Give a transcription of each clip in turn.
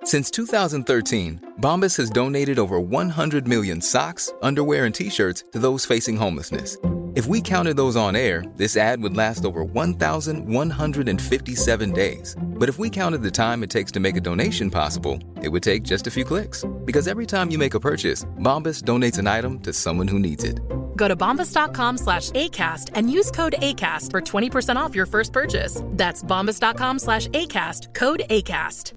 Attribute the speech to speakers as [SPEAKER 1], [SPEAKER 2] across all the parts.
[SPEAKER 1] Since 2013, Bombas has donated over 100 million socks, underwear, and T-shirts to those facing homelessness. If we counted those on air, this ad would last over 1,157 days. But if we counted the time it takes to make a donation possible, it would take just a few clicks. Because every time you make a purchase, Bombas donates an item to someone who needs it.
[SPEAKER 2] Go to bombas.com/ACAST and use code ACAST for 20% off your first purchase. That's bombas.com/ACAST, code ACAST.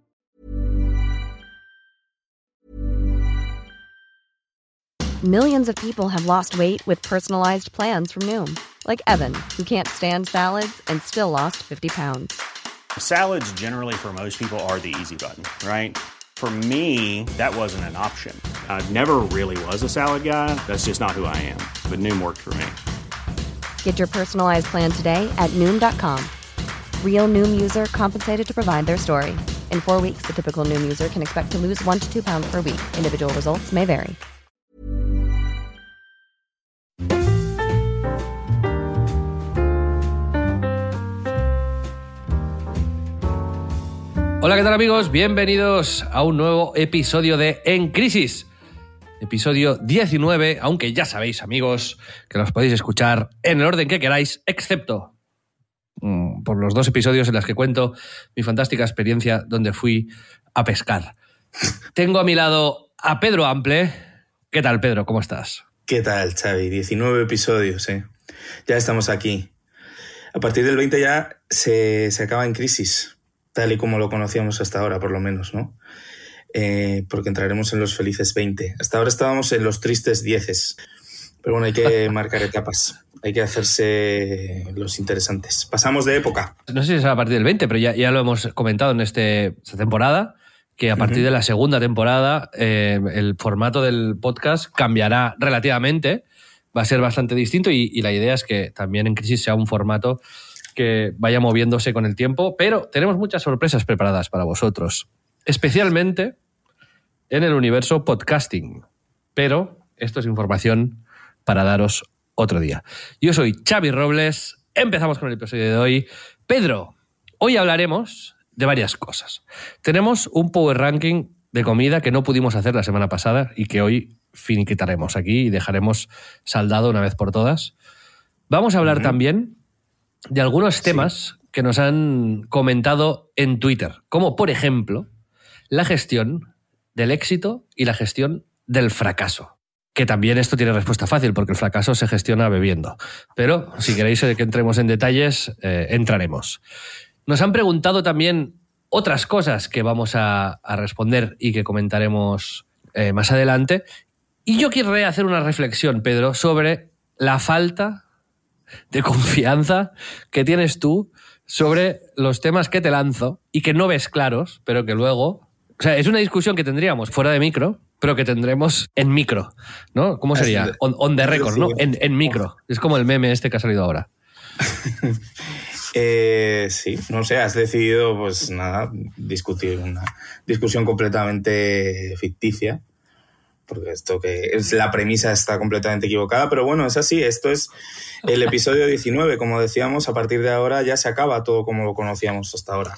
[SPEAKER 3] Millions of people have lost weight with personalized plans from Noom. Like Evan, who can't stand salads and still lost 50 pounds.
[SPEAKER 4] Salads generally for most people are the easy button, right? For me, that wasn't an option. I never really was a salad guy. That's just not who I am. But Noom worked for me.
[SPEAKER 3] Get your personalized plan today at Noom.com. Real Noom user compensated to provide their story. In 4 weeks, the typical Noom user can expect to lose 1 to 2 pounds per week. Individual results may vary.
[SPEAKER 5] Hola, ¿qué tal, amigos? Bienvenidos a un nuevo episodio de En Crisis. Episodio 19, aunque ya sabéis, amigos, que los podéis escuchar en el orden que queráis, excepto por los 2 episodios en los que cuento mi fantástica experiencia donde fui a pescar. Tengo a mi lado a Pedro Ample. ¿Qué tal, Pedro? ¿Cómo estás?
[SPEAKER 6] ¿Qué tal, Xavi? 19 episodios, ¿eh? Ya estamos aquí. A partir del 20 ya se acaba En Crisis, tal y como lo conocíamos hasta ahora, por lo menos, ¿no? Porque entraremos en los felices 20. Hasta ahora estábamos en los tristes 10. Pero bueno, hay que marcar etapas. Hay que hacerse los interesantes. Pasamos de época.
[SPEAKER 5] No sé si es a partir del 20, pero ya lo hemos comentado en esta temporada, que a partir de la segunda temporada el formato del podcast cambiará relativamente. Va a ser bastante distinto y la idea es que también En Crisis sea un formato que vaya moviéndose con el tiempo, pero tenemos muchas sorpresas preparadas para vosotros, especialmente en el universo podcasting. Pero esto es información para daros otro día. Yo soy Xavi Robles, empezamos con el episodio de hoy. Pedro, hoy hablaremos de varias cosas. Tenemos un power ranking de comida que no pudimos hacer la semana pasada y que hoy finiquitaremos aquí y dejaremos saldado una vez por todas. Vamos a hablar también de algunos temas que nos han comentado en Twitter, como por ejemplo la gestión del éxito y la gestión del fracaso. Que también esto tiene respuesta fácil, porque el fracaso se gestiona bebiendo. Pero si queréis que entremos en detalles, entraremos. Nos han preguntado también otras cosas que vamos a responder y que comentaremos más adelante. Y yo querré hacer una reflexión, Pedro, sobre la falta de confianza que tienes tú sobre los temas que te lanzo y que no ves claros, pero que luego... O sea, es una discusión que tendríamos fuera de micro, pero que tendremos en micro, ¿no? ¿Cómo sería? On the record, ¿no? En micro. Es como el meme este que ha salido ahora.
[SPEAKER 6] Sí, no sé, has decidido, pues nada, discutir una discusión completamente ficticia, porque esto que es la premisa está completamente equivocada, pero bueno, es así, esto es el episodio 19, como decíamos, a partir de ahora ya se acaba todo como lo conocíamos hasta ahora.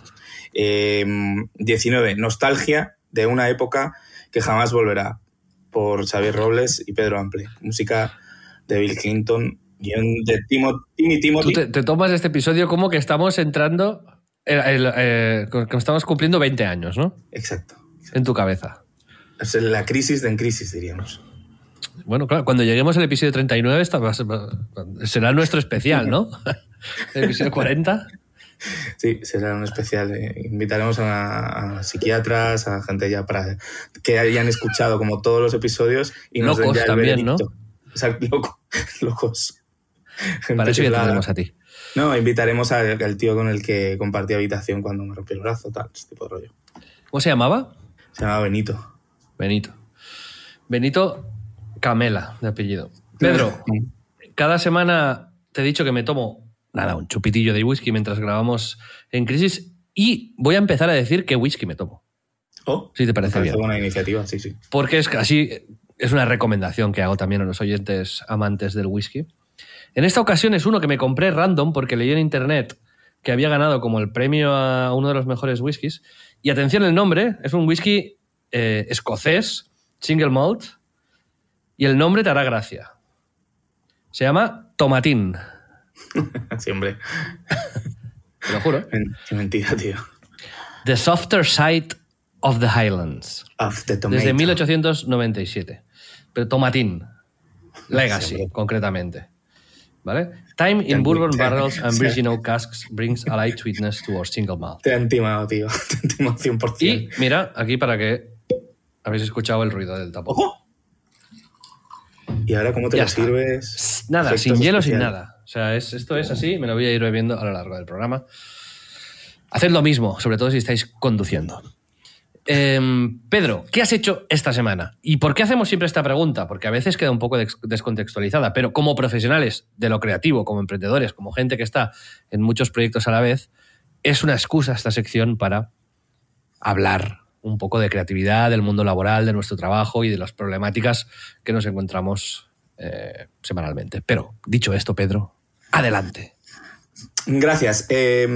[SPEAKER 6] 19, nostalgia de una época que jamás volverá, por Xavier Robles y Pedro Ample. Música de Bill Clinton, guión de Timothy.
[SPEAKER 5] Tú te tomas este episodio como que estamos entrando, que estamos cumpliendo 20 años, ¿no?
[SPEAKER 6] Exacto.
[SPEAKER 5] En tu cabeza.
[SPEAKER 6] Es la crisis de En Crisis, diríamos.
[SPEAKER 5] Bueno, claro, cuando lleguemos al episodio 39 será nuestro especial, ¿no? El episodio 40.
[SPEAKER 6] Sí, será un especial. Invitaremos a psiquiatras, a gente ya para que hayan escuchado como todos los episodios y nos
[SPEAKER 5] locos
[SPEAKER 6] den ya el
[SPEAKER 5] también,
[SPEAKER 6] veredicto.
[SPEAKER 5] ¿no?
[SPEAKER 6] O sea, locos. Gente
[SPEAKER 5] para eso ya
[SPEAKER 6] chiflada.
[SPEAKER 5] tendremos a ti.
[SPEAKER 6] No, invitaremos al tío con el que compartí habitación cuando me rompió el brazo, tal, ese tipo de rollo.
[SPEAKER 5] ¿Cómo se llamaba?
[SPEAKER 6] Se llamaba Benito.
[SPEAKER 5] Benito Camela, de apellido. Pedro, cada semana te he dicho que me tomo, un chupitillo de whisky mientras grabamos En Crisis y voy a empezar a decir qué whisky me tomo.
[SPEAKER 6] Oh,
[SPEAKER 5] si te parece bien.
[SPEAKER 6] Buena iniciativa, sí.
[SPEAKER 5] Porque es una recomendación que hago también a los oyentes amantes del whisky. En esta ocasión es uno que me compré random porque leí en internet que había ganado como el premio a uno de los mejores whiskies Y atención el nombre, es un whisky escocés, single malt, y el nombre te hará gracia. Se llama Tomatín.
[SPEAKER 6] Sí, hombre.
[SPEAKER 5] Te lo juro.
[SPEAKER 6] Qué mentira, tío.
[SPEAKER 5] The Softer Side of the Highlands.
[SPEAKER 6] Of the tomato.
[SPEAKER 5] Desde 1897. Pero Tomatín. Legacy,
[SPEAKER 6] Sí,
[SPEAKER 5] concretamente. ¿Vale? Time in bourbon barrels and virgin oak casks brings a light sweetness to our single malt.
[SPEAKER 6] Te han timado, tío. Te han timado 100%.
[SPEAKER 5] Y mira, aquí para que habéis escuchado el ruido del tapón.
[SPEAKER 6] ¡Ojo! ¿Y ahora cómo te
[SPEAKER 5] Ya
[SPEAKER 6] lo
[SPEAKER 5] está.
[SPEAKER 6] sirves?
[SPEAKER 5] Nada,
[SPEAKER 6] Efectos
[SPEAKER 5] sin hielo, sin
[SPEAKER 6] especiales.
[SPEAKER 5] nada. O sea, esto es así, me lo voy a ir bebiendo a lo largo del programa. Haced lo mismo, sobre todo si estáis conduciendo. Pedro, ¿qué has hecho esta semana? ¿Y por qué hacemos siempre esta pregunta? Porque a veces queda un poco descontextualizada, pero como profesionales de lo creativo, como emprendedores, como gente que está en muchos proyectos a la vez, es una excusa esta sección para hablar un poco de creatividad, del mundo laboral, de nuestro trabajo y de las problemáticas que nos encontramos semanalmente. Pero, dicho esto, Pedro, adelante.
[SPEAKER 6] Gracias.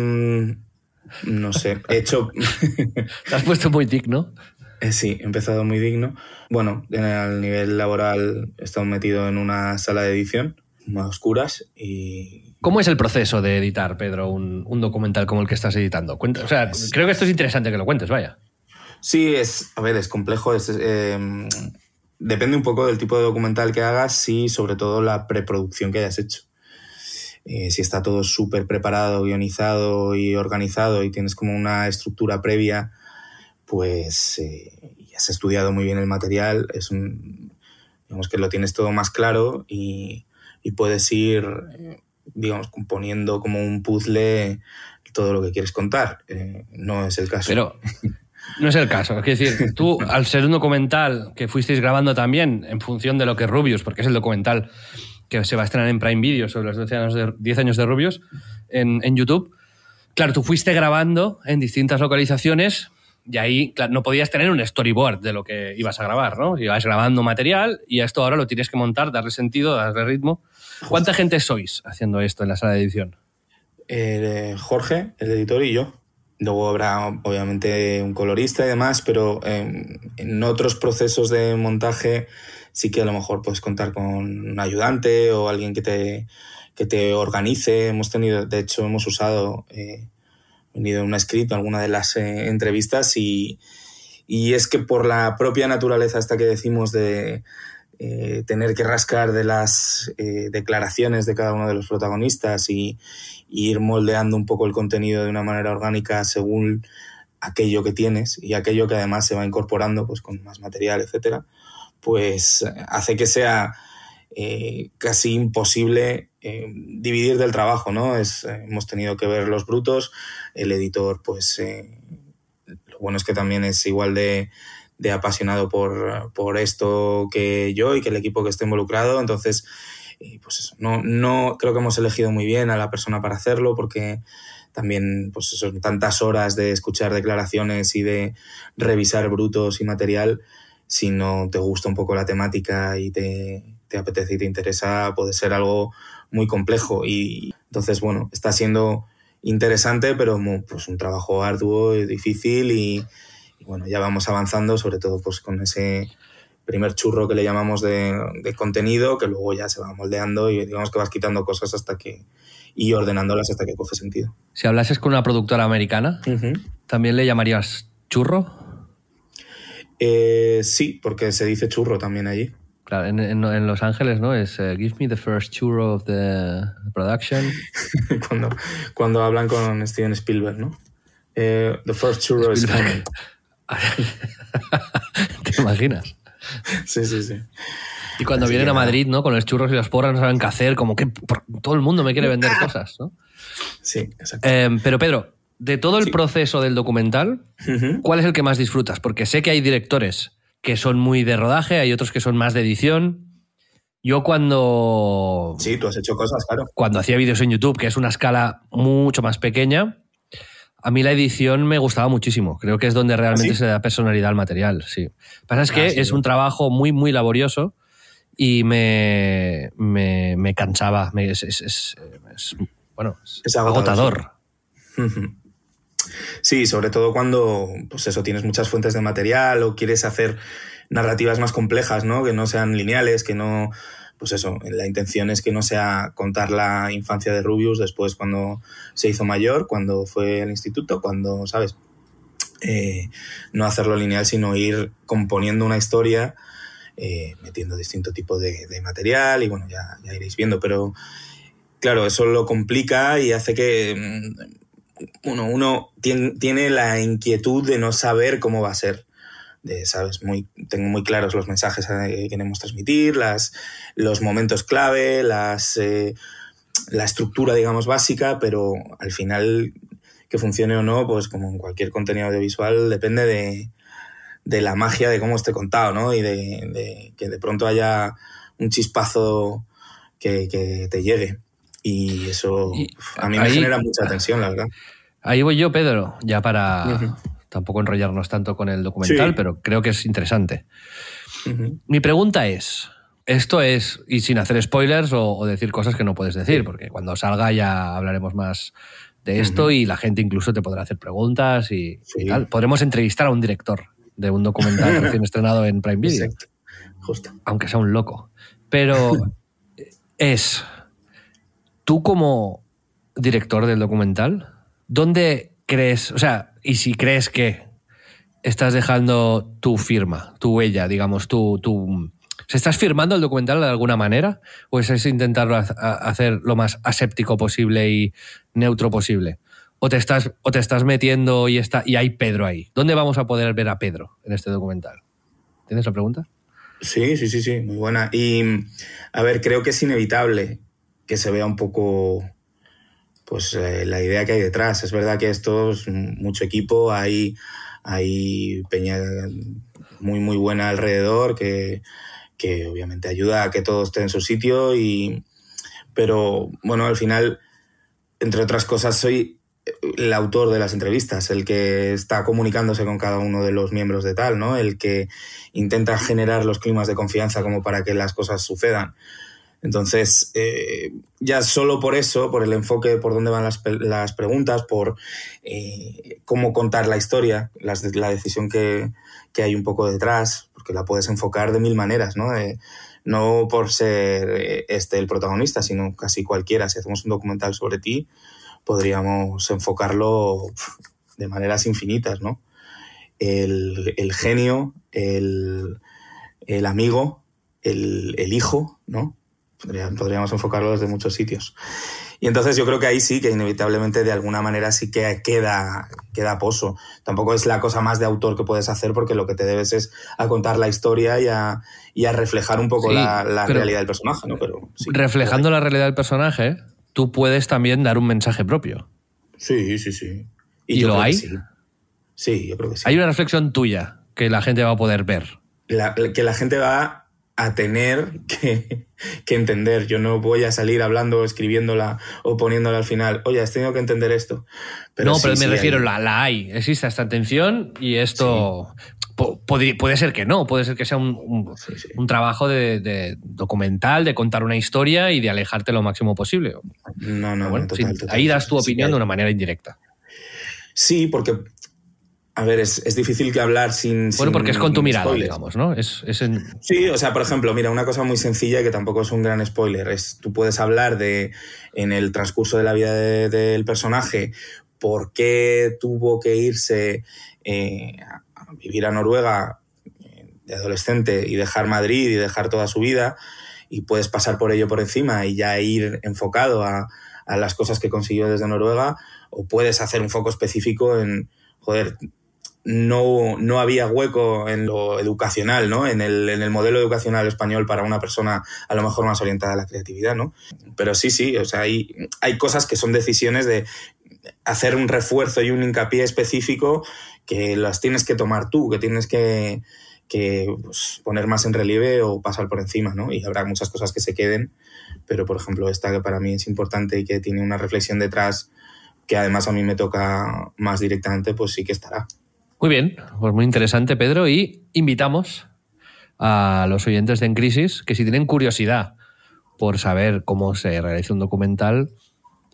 [SPEAKER 6] No sé, he hecho...
[SPEAKER 5] Te has puesto muy digno.
[SPEAKER 6] Sí, he empezado muy digno. Bueno, al nivel laboral he estado metido en una sala de edición, a oscuras, y...
[SPEAKER 5] ¿Cómo es el proceso de editar, Pedro, un documental como el que estás editando? Cuenta, o sea, creo que esto es interesante que lo cuentes, vaya.
[SPEAKER 6] Sí, es complejo. Depende un poco del tipo de documental que hagas y sobre todo la preproducción que hayas hecho. Si está todo súper preparado, guionizado y organizado y tienes como una estructura previa, pues y has estudiado muy bien el material, digamos que lo tienes todo más claro y puedes ir, digamos, componiendo como un puzzle todo lo que quieres contar. No es el caso.
[SPEAKER 5] Pero no es el caso. Es decir, tú, al ser un documental que fuisteis grabando también en función de lo que es Rubius, porque es el documental que se va a estrenar en Prime Video sobre los 10 años de Rubius en YouTube. Claro, tú fuiste grabando en distintas localizaciones y ahí claro, no podías tener un storyboard de lo que ibas a grabar, ¿no? Ibas grabando material y a esto ahora lo tienes que montar, darle sentido, darle ritmo. ¿Cuánta gente sois haciendo esto en la sala de edición?
[SPEAKER 6] Jorge, el editor, y yo. Luego habrá, obviamente, un colorista y demás, pero en otros procesos de montaje sí que a lo mejor puedes contar con un ayudante o alguien que te organice. De hecho, hemos usado, venido en un script alguna de las entrevistas y es que por la propia naturaleza esta que decimos de tener que rascar de las declaraciones de cada uno de los protagonistas y ir moldeando un poco el contenido de una manera orgánica según aquello que tienes y aquello que además se va incorporando pues con más material, etcétera, pues hace que sea casi imposible dividir del trabajo, ¿no? Hemos tenido que ver los brutos, el editor pues lo bueno es que también es igual de apasionado por esto que yo y que el equipo que esté involucrado, entonces pues eso, no creo que hemos elegido muy bien a la persona para hacerlo porque también pues eso, tantas horas de escuchar declaraciones y de revisar brutos y material, si no te gusta un poco la temática y te apetece y te interesa, puede ser algo muy complejo y entonces bueno, está siendo interesante pero pues un trabajo arduo y difícil y bueno, ya vamos avanzando, sobre todo pues con ese primer churro que le llamamos de contenido, que luego ya se va moldeando y digamos que vas quitando cosas y ordenándolas hasta que coge sentido.
[SPEAKER 5] Si hablases con una productora americana, ¿también le llamarías churro?
[SPEAKER 6] Sí, porque se dice churro también allí.
[SPEAKER 5] Claro, en Los Ángeles, ¿no? Es give me the first churro of the production.
[SPEAKER 6] cuando hablan con Steven Spielberg, ¿no? The first churro is coming.
[SPEAKER 5] ¿Te imaginas?
[SPEAKER 6] Sí.
[SPEAKER 5] Y cuando
[SPEAKER 6] Así
[SPEAKER 5] vienen a
[SPEAKER 6] nada.
[SPEAKER 5] Madrid, ¿no? Con los churros y las porras no saben qué hacer, como que todo el mundo me quiere vender cosas, ¿no?
[SPEAKER 6] Sí, exacto.
[SPEAKER 5] Pero Pedro, de todo el
[SPEAKER 6] Sí.
[SPEAKER 5] proceso del documental, ¿cuál es el que más disfrutas? Porque sé que hay directores que son muy de rodaje, hay otros que son más de edición. Yo cuando
[SPEAKER 6] Sí, tú has hecho cosas, claro.
[SPEAKER 5] cuando hacía vídeos en YouTube, que es una escala mucho más pequeña, a mí la edición me gustaba muchísimo. Creo que es donde realmente
[SPEAKER 6] ¿Ah, sí?
[SPEAKER 5] se da personalidad al material, sí. Lo que pasa es que
[SPEAKER 6] Sí,
[SPEAKER 5] es un trabajo muy, muy laborioso y me cansaba. Es
[SPEAKER 6] Es agotador,
[SPEAKER 5] agotador.
[SPEAKER 6] Ujú. Sí, sobre todo cuando, pues eso, tienes muchas fuentes de material o quieres hacer narrativas más complejas, ¿no? Que no sean lineales, que no... Pues eso, la intención es que no sea contar la infancia de Rubius después cuando se hizo mayor, cuando fue al instituto, cuando, ¿sabes? No hacerlo lineal, sino ir componiendo una historia, metiendo distinto tipo de material y bueno, ya iréis viendo, pero claro, eso lo complica y hace que uno tiene la inquietud de no saber cómo va a ser. ¿Sabes? Tengo muy claros los mensajes que queremos transmitir, los momentos clave, la estructura, digamos, básica, pero al final que funcione o no, pues como en cualquier contenido audiovisual, depende de la magia de cómo esté contado, ¿no? Y de que de pronto haya un chispazo que te llegue. Y eso a mí me genera mucha tensión, la verdad.
[SPEAKER 5] Ahí voy yo, Pedro, ya para tampoco enrollarnos tanto con el documental, pero creo que es interesante. Mi pregunta es, esto es, y sin hacer spoilers o decir cosas que no puedes decir, porque cuando salga ya hablaremos más de esto y la gente incluso te podrá hacer preguntas y tal. Podremos entrevistar a un director de un documental recién estrenado en Prime Video.
[SPEAKER 6] Exacto. Justo.
[SPEAKER 5] Aunque sea un loco. Pero tú como director del documental, ¿dónde crees, o sea, y si crees que estás dejando tu firma, tu huella, digamos, ¿estás firmando el documental de alguna manera? ¿O es intentarlo hacer lo más aséptico posible y neutro posible? ¿O te estás metiendo y hay Pedro ahí? ¿Dónde vamos a poder ver a Pedro en este documental? ¿Tienes la pregunta?
[SPEAKER 6] Sí, muy buena. Y, a ver, creo que es inevitable que se vea un poco pues la idea que hay detrás. Es verdad que esto es mucho equipo, hay peña muy, muy buena alrededor que obviamente ayuda a que todo esté en su sitio, pero bueno, al final, entre otras cosas, soy el autor de las entrevistas, el que está comunicándose con cada uno de los miembros de tal, ¿no? El que intenta generar los climas de confianza como para que las cosas sucedan. Entonces, ya solo por eso, por el enfoque, por dónde van las preguntas, por cómo contar la historia, la decisión que hay un poco detrás, porque la puedes enfocar de mil maneras, ¿no? No por ser el protagonista, sino casi cualquiera. Si hacemos un documental sobre ti, podríamos enfocarlo de maneras infinitas, ¿no? El genio, el amigo, el hijo, ¿no? Podríamos enfocarlo desde muchos sitios. Y entonces yo creo que ahí sí que inevitablemente de alguna manera sí que queda pozo. Tampoco es la cosa más de autor que puedes hacer, porque lo que te debes es a contar la historia y a reflejar un poco la realidad del personaje, ¿no? Pero sí,
[SPEAKER 5] reflejando la realidad del personaje, tú puedes también dar un mensaje propio.
[SPEAKER 6] Sí.
[SPEAKER 5] ¿Y lo hay?
[SPEAKER 6] Sí, yo creo que sí.
[SPEAKER 5] Hay una reflexión tuya que la gente va a poder ver.
[SPEAKER 6] Que la gente va a tener que entender. Yo no voy a salir hablando, escribiéndola o poniéndola al final. Oye, has tenido que entender esto. Pero
[SPEAKER 5] no, pero me refiero, la hay. Existe esta atención y esto... Sí. Puede ser que no, puede ser que sea un trabajo de documental, de contar una historia y de alejarte lo máximo posible.
[SPEAKER 6] No, bueno, total.
[SPEAKER 5] Ahí das tu opinión de una manera indirecta.
[SPEAKER 6] Sí, porque... A ver, es difícil que hablar sin...
[SPEAKER 5] Bueno, porque es con tu mirada,
[SPEAKER 6] spoilers,
[SPEAKER 5] digamos, ¿no?
[SPEAKER 6] Sí, o sea, por ejemplo, mira, una cosa muy sencilla que tampoco es un gran spoiler. Tú puedes hablar en el transcurso de la vida del personaje, por qué tuvo que irse a vivir a Noruega de adolescente y dejar Madrid y dejar toda su vida, y puedes pasar por ello por encima y ya ir enfocado a las cosas que consiguió desde Noruega, o puedes hacer un foco específico en... Joder, no había hueco en lo educacional, ¿no? En el modelo educacional español para una persona a lo mejor más orientada a la creatividad, ¿no? Pero sí, o sea, hay cosas que son decisiones de hacer un refuerzo y un hincapié específico que las tienes que tomar tú, que tienes que pues, poner más en relieve o pasar por encima, ¿no? Y habrá muchas cosas que se queden, pero por ejemplo esta que para mí es importante y que tiene una reflexión detrás que además a mí me toca más directamente, pues sí que estará.
[SPEAKER 5] Muy bien, pues muy interesante, Pedro, y invitamos a los oyentes de En Crisis que si tienen curiosidad por saber cómo se realiza un documental,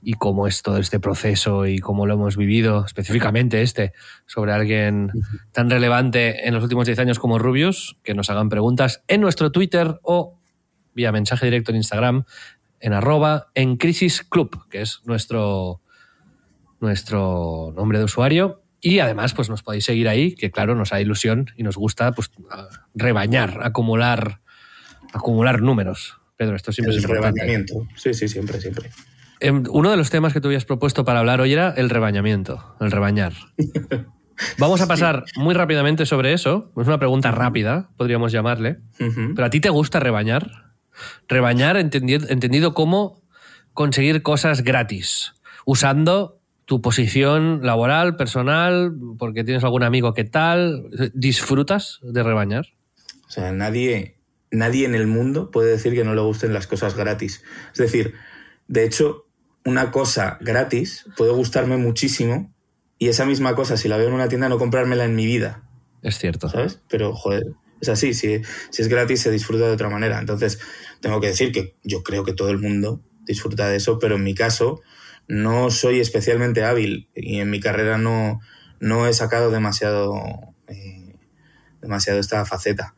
[SPEAKER 5] y cómo es todo este proceso y cómo lo hemos vivido, específicamente sobre alguien tan relevante en los últimos 10 años como Rubius, que nos hagan preguntas en nuestro Twitter o vía mensaje directo en Instagram en @encrisisclub, que es nuestro nombre de usuario. Y además, pues nos podéis seguir ahí, que claro, nos da ilusión y nos gusta pues rebañar, acumular números. Pedro, esto siempre es importante.
[SPEAKER 6] El rebañamiento. Sí, siempre.
[SPEAKER 5] Uno de los temas que tú habías propuesto para hablar hoy era el rebañamiento, el rebañar. Vamos a pasar muy rápidamente sobre eso. Es una pregunta rápida, podríamos llamarle. ¿Pero a ti te gusta rebañar? Rebañar entendido como conseguir cosas gratis, usando tu posición laboral, personal, porque tienes algún amigo que tal. ¿Disfrutas de rebañar?
[SPEAKER 6] O sea, nadie en el mundo puede decir que no le gusten las cosas gratis. Es decir, de hecho, una cosa gratis puede gustarme muchísimo y esa misma cosa, si la veo en una tienda, no comprármela en mi vida.
[SPEAKER 5] Es cierto.
[SPEAKER 6] ¿Sabes? Pero, joder, es así. Si es gratis, se disfruta de otra manera. Entonces, tengo que decir que yo creo que todo el mundo disfruta de eso, pero en mi caso no soy especialmente hábil y en mi carrera no he sacado demasiado esta faceta,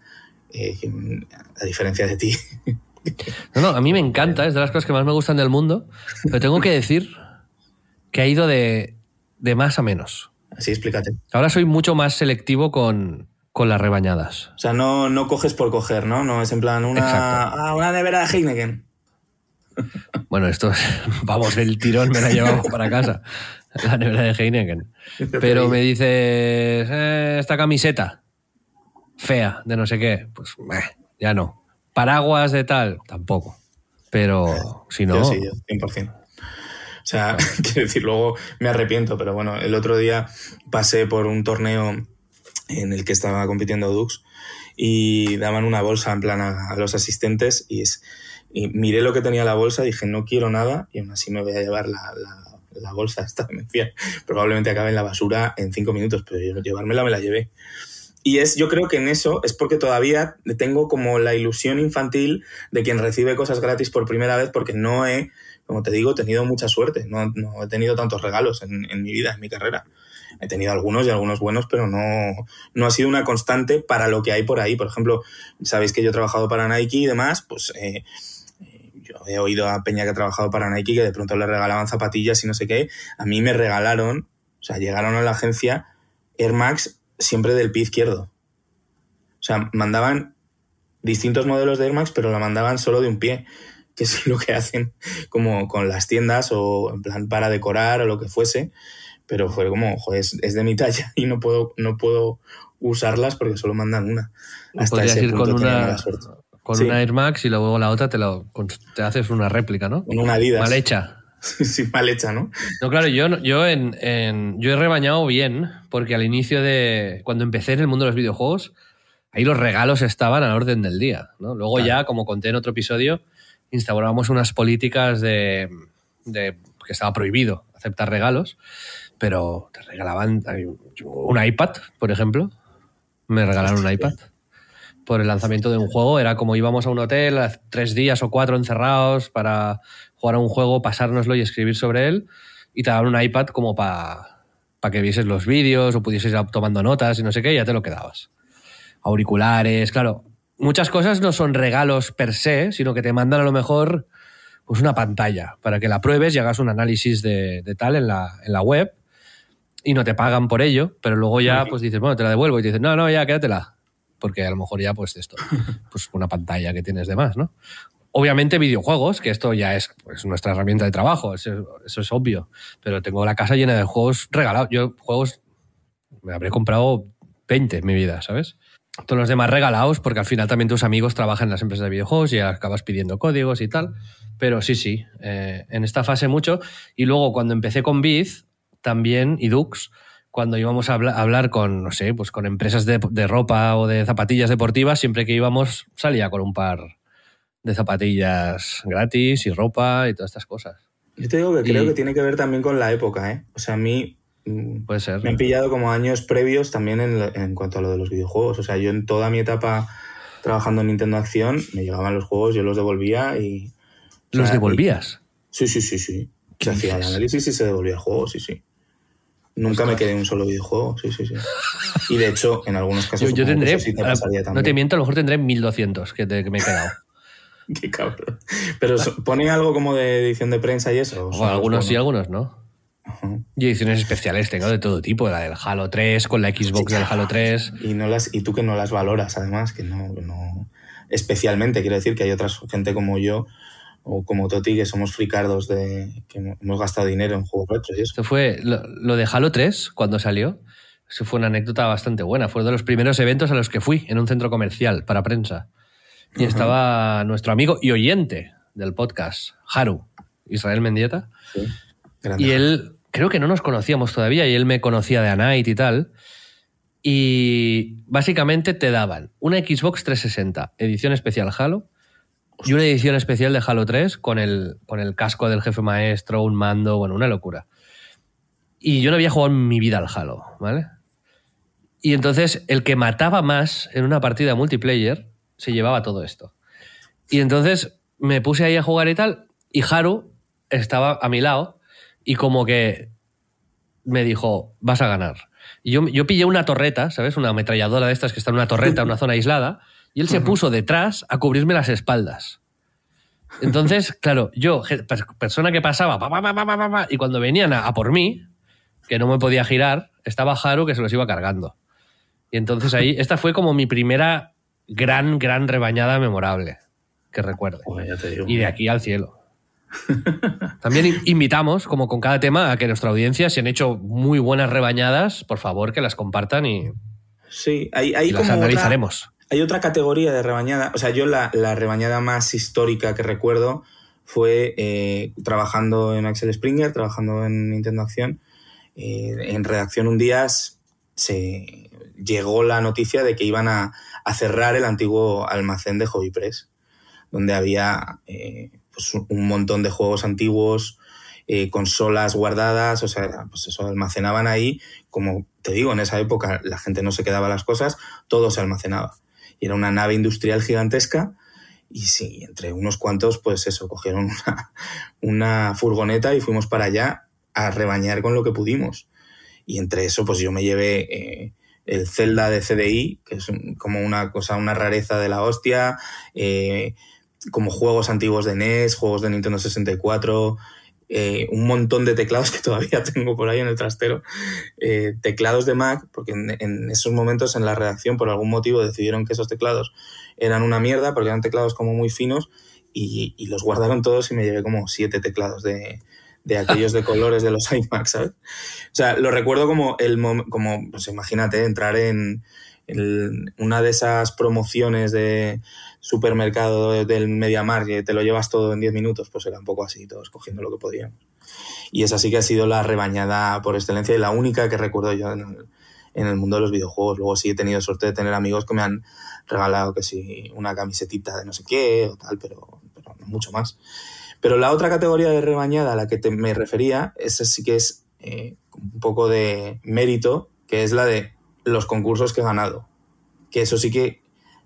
[SPEAKER 6] a diferencia de ti.
[SPEAKER 5] No, a mí me encanta, es de las cosas que más me gustan del mundo, pero tengo que decir que ha ido de más a menos.
[SPEAKER 6] Así, explícate.
[SPEAKER 5] Ahora soy mucho más selectivo con las rebañadas.
[SPEAKER 6] O sea, no coges por coger, ¿no? No es en plan una nevera de Heineken.
[SPEAKER 5] Bueno, esto es, vamos, del tirón me la llevamos para casa, la nevera de Heineken. Pero me dices, esta camiseta fea, de no sé qué, pues ya no. Paraguas de tal, tampoco. Pero si no...
[SPEAKER 6] Yo 100%. O sea, quiero decir, luego me arrepiento, pero bueno, el otro día pasé por un torneo en el que estaba compitiendo Dux y daban una bolsa en plan a los asistentes y miré lo que tenía la bolsa, dije no quiero nada y aún así me voy a llevar la bolsa esta. Me decía, probablemente acabe en la basura en 5 minutos, pero yo llevármela me la llevé. Y yo creo que en eso es porque todavía tengo como la ilusión infantil de quien recibe cosas gratis por primera vez, porque no he, como te digo, tenido mucha suerte, no he tenido tantos regalos en mi vida, en mi carrera. He tenido algunos y algunos buenos, pero no ha sido una constante para lo que hay por ahí. Por ejemplo, sabéis que yo he trabajado para Nike y demás, pues yo he oído a peña que ha trabajado para Nike que de pronto le regalaban zapatillas y no sé qué. A mí me regalaron, o sea, llegaron a la agencia Air Max siempre del pie izquierdo. O sea, mandaban distintos modelos de Air Max, pero la mandaban solo de un pie, que es lo que hacen como con las tiendas o en plan para decorar o lo que fuese. Pero fue como, joder, es de mi talla y no puedo usarlas porque solo mandan una. Hasta ese
[SPEAKER 5] ir
[SPEAKER 6] punto
[SPEAKER 5] con
[SPEAKER 6] una
[SPEAKER 5] Air Max y luego la otra te haces una réplica, ¿no?
[SPEAKER 6] Con una Adidas.
[SPEAKER 5] Mal hecha.
[SPEAKER 6] Sí, mal hecha, ¿no?
[SPEAKER 5] No, claro, yo he rebañado bien, porque al inicio cuando empecé en el mundo de los videojuegos, ahí los regalos estaban a la orden del día, ¿no? Luego claro, ya, como conté en otro episodio, instauramos unas políticas de que estaba prohibido aceptar regalos, pero te regalaban un iPad, por ejemplo. Me regalaron un iPad por el lanzamiento de un juego. Era como íbamos a un hotel 3 días o 4 encerrados para jugar a un juego, pasárnoslo y escribir sobre él, y te daban un iPad como para que vieses los vídeos o pudieses ir tomando notas y no sé qué, y ya te lo quedabas. Auriculares, claro. Muchas cosas no son regalos per se, sino que te mandan a lo mejor pues una pantalla para que la pruebes y hagas un análisis de tal en la web, y no te pagan por ello, pero luego ya pues dices, bueno, te la devuelvo, y te dicen, no, ya, quédatela, porque a lo mejor ya pues esto, pues una pantalla que tienes de más, ¿no? Obviamente videojuegos, que esto ya es pues, nuestra herramienta de trabajo, eso es obvio, pero tengo la casa llena de juegos regalados. Yo juegos me habré comprado 20 en mi vida, ¿sabes? Todos los demás regalados, porque al final también tus amigos trabajan en las empresas de videojuegos y acabas pidiendo códigos y tal, pero sí, en esta fase mucho. Y luego cuando empecé con Biz también, y Dux, cuando íbamos a hablar con, no sé, pues con empresas de ropa o de zapatillas deportivas, siempre que íbamos salía con un par de zapatillas gratis y ropa y todas estas cosas.
[SPEAKER 6] Yo te digo que creo que tiene que ver también con la época, ¿eh? O sea, a mí
[SPEAKER 5] puede ser,
[SPEAKER 6] me han pillado como años previos también en cuanto a lo de los videojuegos. O sea, yo en toda mi etapa trabajando en Nintendo Acción me llegaban los juegos, yo los devolvía y...
[SPEAKER 5] ¿Los devolvías?
[SPEAKER 6] Sí. Se hacía el análisis y se devolvía el juego, sí. Nunca me quedé en un solo videojuego, sí. Y de hecho, en algunos casos
[SPEAKER 5] yo tendré,
[SPEAKER 6] que sí te pasaría también.
[SPEAKER 5] No te miento, a lo mejor tendré 1200 que me he quedado.
[SPEAKER 6] Qué cabrón. Pero ¿pone algo como de edición de prensa y eso?
[SPEAKER 5] O algunos sí, algunos no. Uh-huh. Y ediciones especiales tengo de todo tipo, la del Halo 3, con la Xbox del Halo 3.
[SPEAKER 6] Y tú que no las valoras, además, que no especialmente, quiero decir que hay otra gente como yo o como Toti, que somos fricardos que hemos gastado dinero en juegos retros y eso.
[SPEAKER 5] Esto fue lo de Halo 3, cuando salió. Eso fue una anécdota bastante buena. Fue uno de los primeros eventos a los que fui en un centro comercial para prensa. Y estaba nuestro amigo y oyente del podcast, Haru, Israel Mendieta.
[SPEAKER 6] Sí,
[SPEAKER 5] y él, creo que no nos conocíamos todavía, y él me conocía de A Night y tal. Y básicamente te daban una Xbox 360, edición especial Halo, y una edición especial de Halo 3 con el casco del jefe maestro, un mando, bueno, una locura. Y yo no había jugado en mi vida al Halo, ¿vale? Y entonces el que mataba más en una partida multiplayer se llevaba todo esto. Y entonces me puse ahí a jugar y tal, y Haru estaba a mi lado y como que me dijo, vas a ganar. Y yo pillé una torreta, ¿sabes? Una ametralladora de estas que está en una torreta, una zona aislada, y él se puso detrás a cubrirme las espaldas. Entonces, claro, yo, persona que pasaba, y cuando venían a por mí, que no me podía girar, estaba Haru que se los iba cargando. Y entonces ahí, esta fue como mi primera gran rebañada memorable que recuerde.
[SPEAKER 6] Ya te digo.
[SPEAKER 5] Y de aquí al cielo. También invitamos, como con cada tema, a que nuestra audiencia, si han hecho muy buenas rebañadas, por favor que las compartan y
[SPEAKER 6] hay
[SPEAKER 5] las
[SPEAKER 6] como
[SPEAKER 5] analizaremos.
[SPEAKER 6] Hay otra categoría de rebañada. O sea, yo la rebañada más histórica que recuerdo fue trabajando en Axel Springer, trabajando en Nintendo Acción. En redacción un día se llegó la noticia de que iban a cerrar el antiguo almacén de Hobby Press, donde había pues un montón de juegos antiguos, consolas guardadas, o sea, pues eso, almacenaban ahí. Como te digo, en esa época la gente no se quedaba las cosas, todo se almacenaba. Y era una nave industrial gigantesca y sí, entre unos cuantos, pues eso, cogieron una furgoneta y fuimos para allá a rebañar con lo que pudimos. Y entre eso, pues yo me llevé el Zelda de CDI, que es como una cosa, una rareza de la hostia, como juegos antiguos de NES, juegos de Nintendo 64, un montón de teclados que todavía tengo por ahí en el trastero, teclados de Mac, porque en esos momentos en la redacción por algún motivo decidieron que esos teclados eran una mierda, porque eran teclados como muy finos, y los guardaron todos y me llevé como 7 teclados de aquellos de colores de los iMac, ¿sabes? O sea, lo recuerdo como pues imagínate, entrar en una de esas promociones de supermercado del MediaMarkt, que te lo llevas todo en 10 minutos, pues era un poco así, todos cogiendo lo que podíamos. Y esa sí que ha sido la rebañada por excelencia y la única que recuerdo yo en el mundo de los videojuegos. Luego sí he tenido suerte de tener amigos que me han regalado que sí, una camisetita de no sé qué o tal, pero no mucho más. Pero la otra categoría de rebañada a la que me refería, esa sí que es un poco de mérito, que es la de los concursos que he ganado. Que eso sí que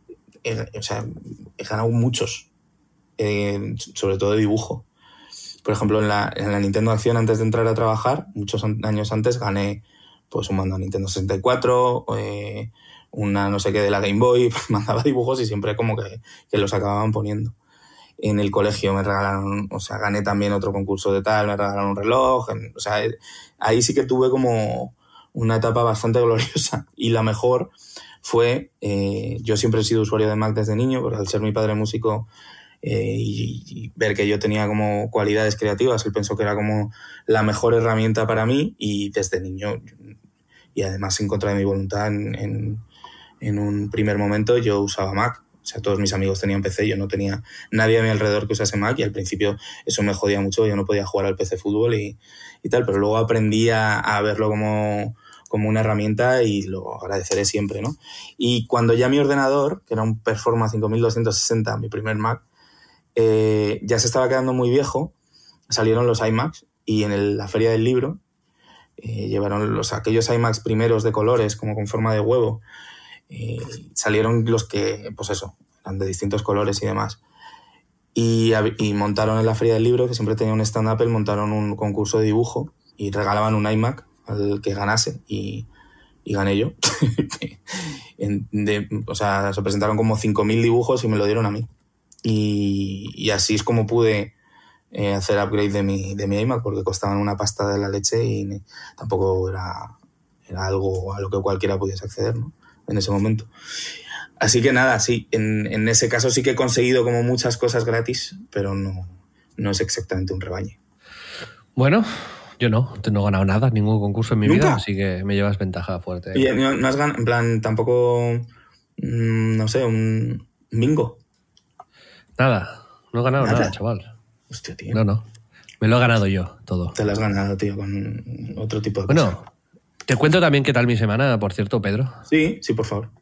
[SPEAKER 6] he ganado muchos, sobre todo de dibujo. Por ejemplo, en la Nintendo Acción, antes de entrar a trabajar, muchos años antes, gané pues un mando a Nintendo 64, una no sé qué de la Game Boy, mandaba dibujos y siempre como que los acababan poniendo. En el colegio me regalaron, o sea, gané también otro concurso de tal, me regalaron un reloj, o sea, ahí sí que tuve como una etapa bastante gloriosa. Y la mejor fue, yo siempre he sido usuario de Mac desde niño, porque al ser mi padre músico y ver que yo tenía como cualidades creativas, él pensó que era como la mejor herramienta para mí, y desde niño, y además en contra de mi voluntad, en un primer momento yo usaba Mac. O sea, todos mis amigos tenían PC, yo no tenía nadie a mi alrededor que usase Mac, y al principio eso me jodía mucho, yo no podía jugar al PC fútbol y tal, pero luego aprendí a verlo como una herramienta y lo agradeceré siempre, ¿no? Y cuando ya mi ordenador, que era un Performa 5260, mi primer Mac, ya se estaba quedando muy viejo, salieron los iMacs, y en la feria del libro llevaron aquellos iMacs primeros de colores, como con forma de huevo. Salieron los que, pues eso, eran de distintos colores y demás. y montaron en la Feria del Libro, que siempre tenía un stand Apple, montaron un concurso de dibujo y regalaban un iMac al que ganase y gané yo. O sea, se presentaron como 5.000 dibujos y me lo dieron a mí. Y así es como pude hacer upgrade de mi iMac, porque costaban una pasta de la leche y tampoco era algo a lo que cualquiera pudiese acceder, ¿no? En ese momento. Así que nada, sí, en ese caso sí que he conseguido como muchas cosas gratis, pero no es exactamente un rebaño.
[SPEAKER 5] Bueno, yo no he ganado nada, ningún concurso en mi
[SPEAKER 6] ¿Nunca?
[SPEAKER 5] vida, así que me llevas ventaja fuerte.
[SPEAKER 6] Y no has ganado, en plan, tampoco, no sé, un bingo.
[SPEAKER 5] Nada, no he ganado nada, chaval.
[SPEAKER 6] Hostia, tío.
[SPEAKER 5] No. Me lo he ganado yo, todo.
[SPEAKER 6] Te lo has ganado, tío, con otro tipo de
[SPEAKER 5] Bueno,
[SPEAKER 6] cosas.
[SPEAKER 5] te cuento también qué tal mi semana, por cierto, Pedro.
[SPEAKER 6] Sí, por favor.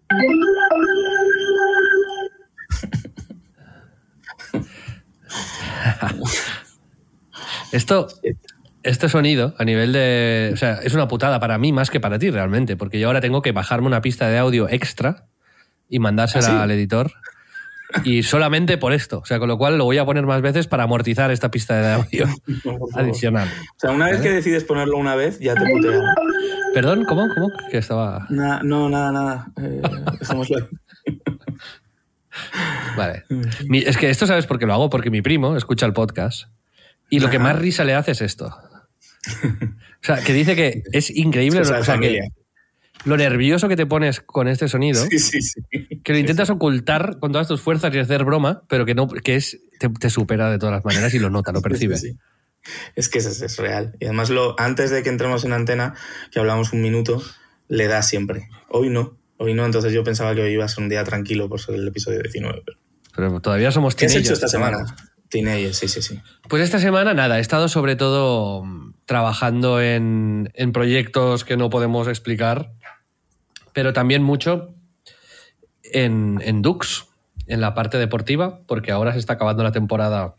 [SPEAKER 5] Este sonido, a nivel de... O sea, es una putada para mí más que para ti, realmente, porque yo ahora tengo que bajarme una pista de audio extra y mandársela
[SPEAKER 6] ¿Ah, sí?
[SPEAKER 5] al editor. Y solamente por esto. O sea, con lo cual lo voy a poner más veces para amortizar esta pista de audio adicional.
[SPEAKER 6] O sea, una vez que decides ponerlo una vez, ya te putea.
[SPEAKER 5] ¿Perdón? ¿Cómo? Que estaba...
[SPEAKER 6] Nada. Dejémoslo ahí.
[SPEAKER 5] Vale. Es que esto, ¿sabes por qué lo hago? Porque mi primo escucha el podcast y lo que más risa le hace es esto. O sea, que dice que es increíble.
[SPEAKER 6] Eso es
[SPEAKER 5] O sea,
[SPEAKER 6] familia.
[SPEAKER 5] que lo nervioso que te pones con este sonido,
[SPEAKER 6] Sí.
[SPEAKER 5] que lo intentas ocultar con todas tus fuerzas y hacer broma, pero que no, que te supera de todas las maneras y lo nota, lo percibe.
[SPEAKER 6] Sí. Es que es real. Y además, antes de que entremos en antena, que hablamos un minuto, le da siempre. Hoy no, entonces yo pensaba que hoy iba a ser un día tranquilo por ser el episodio 19.
[SPEAKER 5] Pero todavía somos
[SPEAKER 6] ¿Qué has
[SPEAKER 5] teenagers.
[SPEAKER 6] hecho esta semana? Teenagers, sí.
[SPEAKER 5] Pues esta semana nada, he estado sobre todo trabajando en proyectos que no podemos explicar, pero también mucho en Dux, en la parte deportiva, porque ahora se está acabando la temporada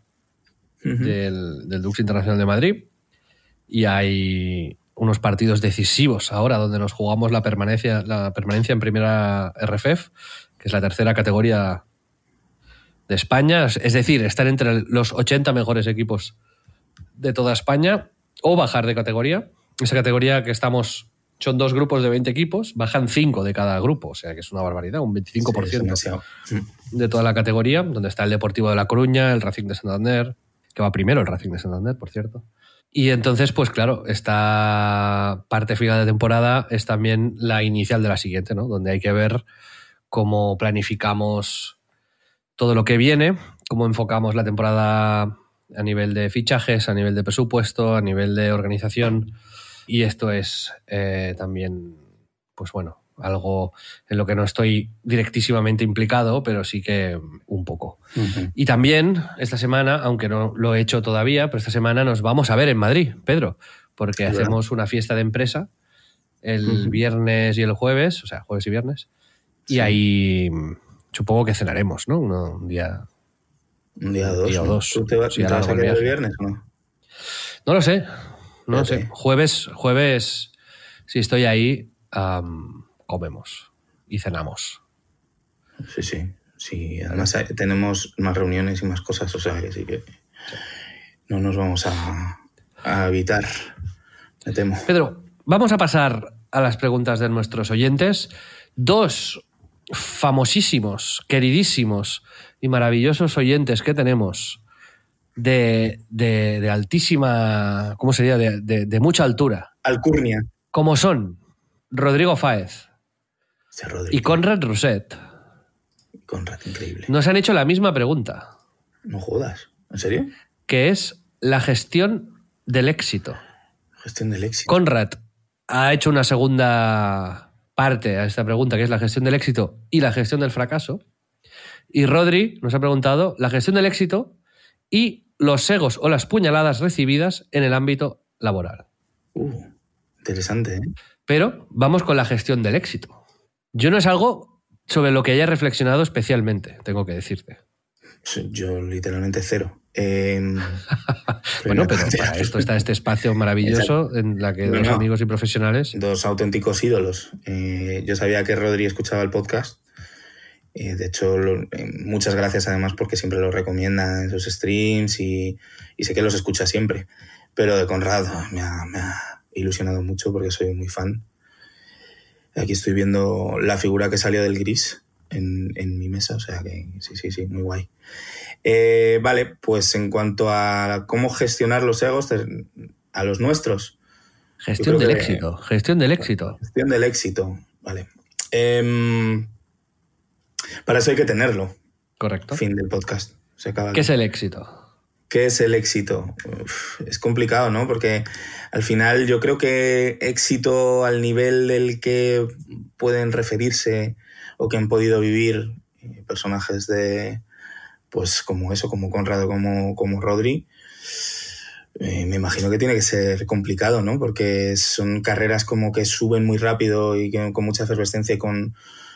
[SPEAKER 5] del Dux Internacional de Madrid y hay unos partidos decisivos ahora donde nos jugamos la permanencia en primera RFEF, que es la tercera categoría de España, es decir, estar entre los 80 mejores equipos de toda España o bajar de categoría. Esa categoría que estamos son 2 grupos de 20 equipos, bajan 5 de cada grupo, o sea que es una barbaridad, un 25% de toda la categoría, donde está el Deportivo de La Coruña, el Racing de Santander, que va primero el Racing de Santander, por cierto. Y entonces, pues claro, esta parte final de temporada es también la inicial de la siguiente, ¿no? Donde hay que ver cómo planificamos todo lo que viene, cómo enfocamos la temporada a nivel de fichajes, a nivel de presupuesto, a nivel de organización. Y esto es también, pues bueno, algo en lo que no estoy directísimamente implicado, pero sí que un poco. Y también esta semana, aunque no lo he hecho todavía, pero esta semana nos vamos a ver en Madrid, Pedro, porque hacemos una fiesta de empresa el viernes y el jueves, o sea, jueves y viernes, y ahí supongo que cenaremos, ¿no? Un día o dos.
[SPEAKER 6] ¿Tú te vas a quedar el viernes o no?
[SPEAKER 5] No lo sé. No sé. Jueves, si estoy ahí, comemos y cenamos.
[SPEAKER 6] Sí. Además tenemos más reuniones y más cosas, o sea que sí que no nos vamos a evitar, me temo.
[SPEAKER 5] Pedro, vamos a pasar a las preguntas de nuestros oyentes. 2 famosísimos, queridísimos y maravillosos oyentes que tenemos de altísima, ¿cómo sería? De mucha altura.
[SPEAKER 6] Alcurnia.
[SPEAKER 5] Como son Rodrigo Fáez y Conrad Roset.
[SPEAKER 6] Conrad, increíble.
[SPEAKER 5] Nos han hecho la misma pregunta.
[SPEAKER 6] No jodas. ¿En serio?
[SPEAKER 5] Que es la gestión del éxito.
[SPEAKER 6] Gestión del éxito.
[SPEAKER 5] Conrad ha hecho una segunda parte a esta pregunta, que es la gestión del éxito y la gestión del fracaso. Y Rodri nos ha preguntado la gestión del éxito y los egos o las puñaladas recibidas en el ámbito laboral.
[SPEAKER 6] Interesante, ¿eh?
[SPEAKER 5] Pero vamos con la gestión del éxito. Yo no es algo sobre lo que haya reflexionado especialmente, tengo que decirte.
[SPEAKER 6] Yo literalmente cero.
[SPEAKER 5] Bueno, pero para esto está este espacio maravilloso. Exacto. En la que dos amigos y profesionales...
[SPEAKER 6] 2 auténticos ídolos. Yo sabía que Rodri escuchaba el podcast De hecho, muchas gracias además porque siempre lo recomienda en sus streams y sé que los escucha siempre. Pero de Conrad me ha ilusionado mucho porque soy muy fan. Aquí estoy viendo la figura que salió del gris en mi mesa, o sea que sí, muy guay. Vale, pues en cuanto a cómo gestionar los egos a los nuestros.
[SPEAKER 5] Gestión del éxito. Gestión del éxito, vale. Para eso hay que tenerlo. Correcto.
[SPEAKER 6] Fin del podcast.
[SPEAKER 5] ¿Qué es el éxito?
[SPEAKER 6] ¿Qué es el éxito? Es complicado, ¿no? Porque al final yo creo que éxito al nivel del que pueden referirse o que han podido vivir personajes de, pues como eso, como Conrad o como Rodri, me imagino que tiene que ser complicado, ¿no? Porque son carreras como que suben muy rápido y con mucha efervescencia y con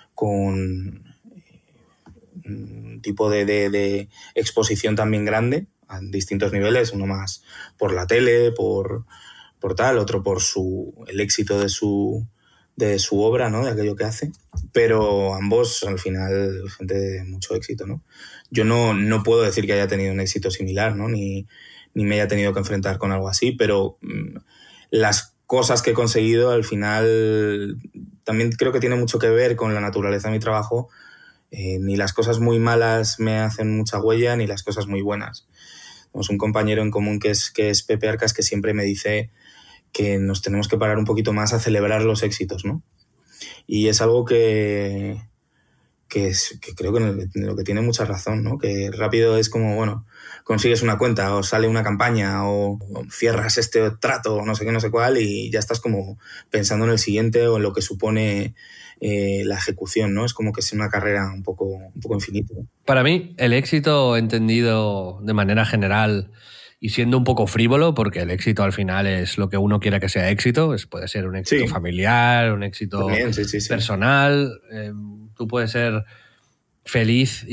[SPEAKER 6] un tipo de exposición también grande a distintos niveles, uno más por la tele, por tal, otro por el éxito de su obra, ¿no? De aquello que hace, pero ambos al final gente de mucho éxito, ¿no? Yo no puedo decir que haya tenido un éxito similar, ¿no? Ni me haya tenido que enfrentar con algo así, pero las cosas que he conseguido al final también creo que tiene mucho que ver con la naturaleza de mi trabajo. Ni las cosas muy malas me hacen mucha huella, ni las cosas muy buenas. Tenemos un compañero en común que es Pepe Arcas, que siempre me dice que nos tenemos que parar un poquito más a celebrar los éxitos, ¿no? Y es algo que creo que en lo que tiene mucha razón, ¿no? Que rápido es como, bueno, consigues una cuenta o sale una campaña o cierras este trato o no sé qué, no sé cuál y ya estás como pensando en el siguiente o en lo que supone la ejecución, ¿no? Es como que es una carrera un poco infinita, ¿no?
[SPEAKER 5] Para mí, el éxito entendido de manera general y siendo un poco frívolo, porque el éxito al final es lo que uno quiera que sea éxito, puede ser un éxito familiar, un éxito también, sí. personal. Tú puedes ser feliz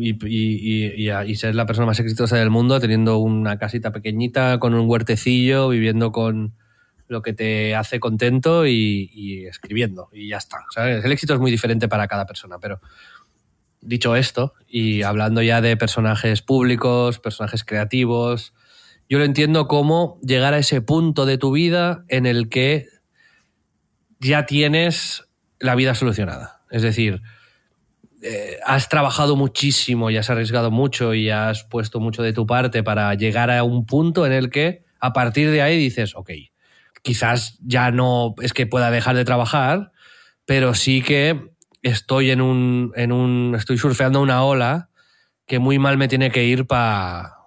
[SPEAKER 5] y ser la persona más exitosa del mundo teniendo una casita pequeñita con un huertecillo, viviendo con lo que te hace contento y escribiendo y ya está. ¿Sabes? El éxito es muy diferente para cada persona, pero dicho esto y hablando ya de personajes públicos, personajes creativos, yo lo entiendo como llegar a ese punto de tu vida en el que ya tienes la vida solucionada. Es decir, has trabajado muchísimo y has arriesgado mucho y has puesto mucho de tu parte para llegar a un punto en el que a partir de ahí dices, ok, quizás ya no es que pueda dejar de trabajar, pero sí que estoy estoy surfeando una ola que muy mal me tiene que ir para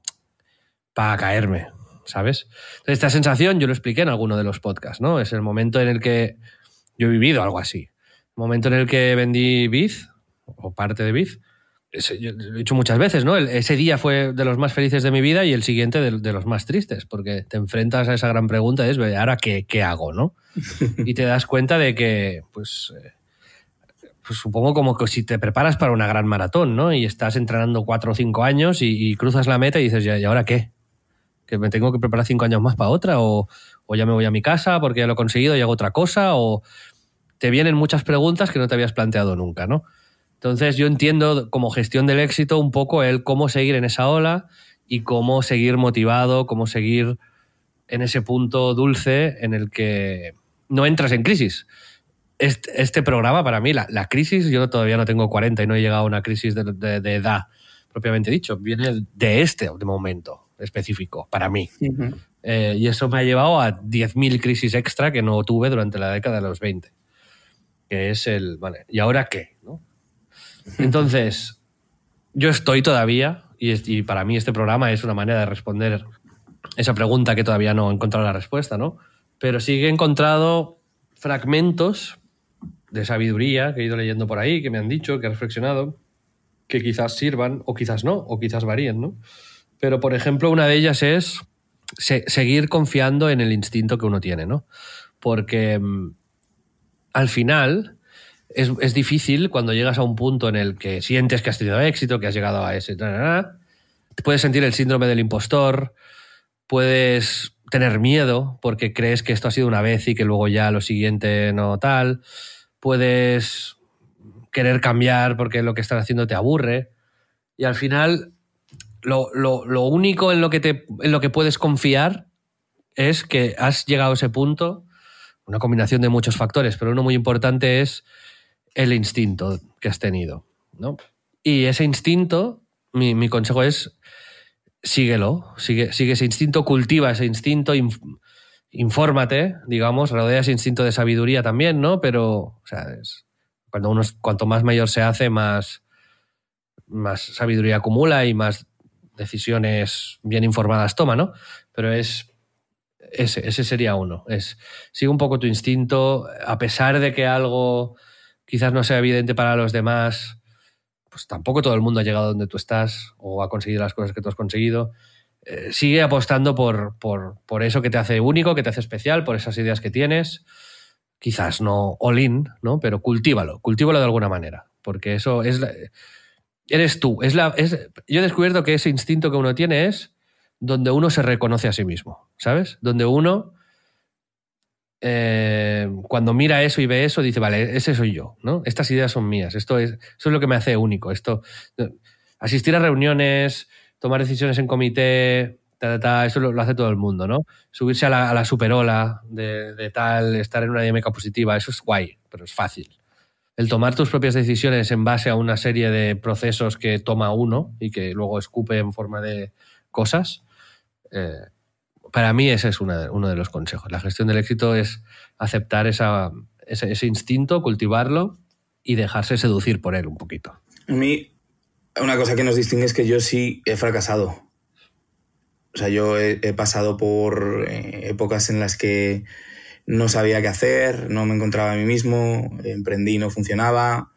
[SPEAKER 5] caerme, ¿sabes? Entonces, esta sensación yo lo expliqué en alguno de los podcasts, ¿no? Es el momento en el que yo he vivido algo así. El momento en el que vendí Biz, o parte de Biz. Yo lo he dicho muchas veces, ¿no? Ese día fue de los más felices de mi vida y el siguiente de los más tristes, porque te enfrentas a esa gran pregunta, es, ¿ahora qué hago, no? Y te das cuenta de que, pues supongo como que si te preparas para una gran maratón, ¿no? Y estás entrenando 4 o 5 años y cruzas la meta y dices, ¿y ahora qué? ¿Que me tengo que preparar 5 años más para otra? ¿O ya me voy a mi casa porque ya lo he conseguido y hago otra cosa? ¿O te vienen muchas preguntas que no te habías planteado nunca, ¿no? Entonces yo entiendo como gestión del éxito un poco el cómo seguir en esa ola y cómo seguir motivado, cómo seguir en ese punto dulce en el que no entras en crisis. Este programa para mí, la crisis, yo todavía no tengo 40 y no he llegado a una crisis de edad propiamente dicho, viene de momento específico para mí. Uh-huh. Y eso me ha llevado a 10.000 crisis extra que no tuve durante la década de los 20. Que es vale, ¿y ahora qué? ¿No? Entonces, yo estoy todavía, y para mí este programa es una manera de responder esa pregunta que todavía no he encontrado la respuesta, ¿no? Pero sí que he encontrado fragmentos de sabiduría que he ido leyendo por ahí, que me han dicho, que he reflexionado, que quizás sirvan, o quizás no, o quizás varíen, ¿no? Pero, por ejemplo, una de ellas es seguir confiando en el instinto que uno tiene, ¿no? Porque al final es difícil cuando llegas a un punto en el que sientes que has tenido éxito, que has llegado a ese... Puedes sentir el síndrome del impostor, puedes tener miedo porque crees que esto ha sido una vez y que luego ya lo siguiente no tal, puedes querer cambiar porque lo que estás haciendo te aburre. Y al final, lo único en lo que puedes confiar es que has llegado a ese punto, una combinación de muchos factores, pero uno muy importante es el instinto que has tenido, ¿no? Y ese instinto, mi consejo es síguelo, sigue ese instinto, cultiva ese instinto, infórmate, digamos, rodea ese instinto de sabiduría también, ¿no? Pero, o sea, cuanto más mayor se hace, más sabiduría acumula y más decisiones bien informadas toma, ¿no? Pero ese sería uno. Sigue un poco tu instinto, a pesar de que algo quizás no sea evidente para los demás, pues tampoco todo el mundo ha llegado donde tú estás o ha conseguido las cosas que tú has conseguido. Sigue apostando por eso que te hace único, que te hace especial, por esas ideas que tienes. Quizás no all in, ¿no? Pero cultívalo de alguna manera, porque eso eres tú. Yo he descubierto que ese instinto que uno tiene es donde uno se reconoce a sí mismo, ¿sabes? Donde uno, cuando mira eso y ve eso, dice, vale, ese soy yo, ¿no? Estas ideas son mías, eso es lo que me hace único. Asistir a reuniones, tomar decisiones en comité, eso lo hace todo el mundo, ¿no? Subirse a la superola de tal, estar en una dinámica positiva, eso es guay, pero es fácil. El tomar tus propias decisiones en base a una serie de procesos que toma uno y que luego escupe en forma de cosas, para mí ese es uno de los consejos. La gestión del éxito es aceptar ese instinto, cultivarlo y dejarse seducir por él un poquito.
[SPEAKER 6] A mí, una cosa que nos distingue es que yo sí he fracasado. O sea, yo he pasado por épocas en las que no sabía qué hacer, no me encontraba a mí mismo, emprendí y no funcionaba.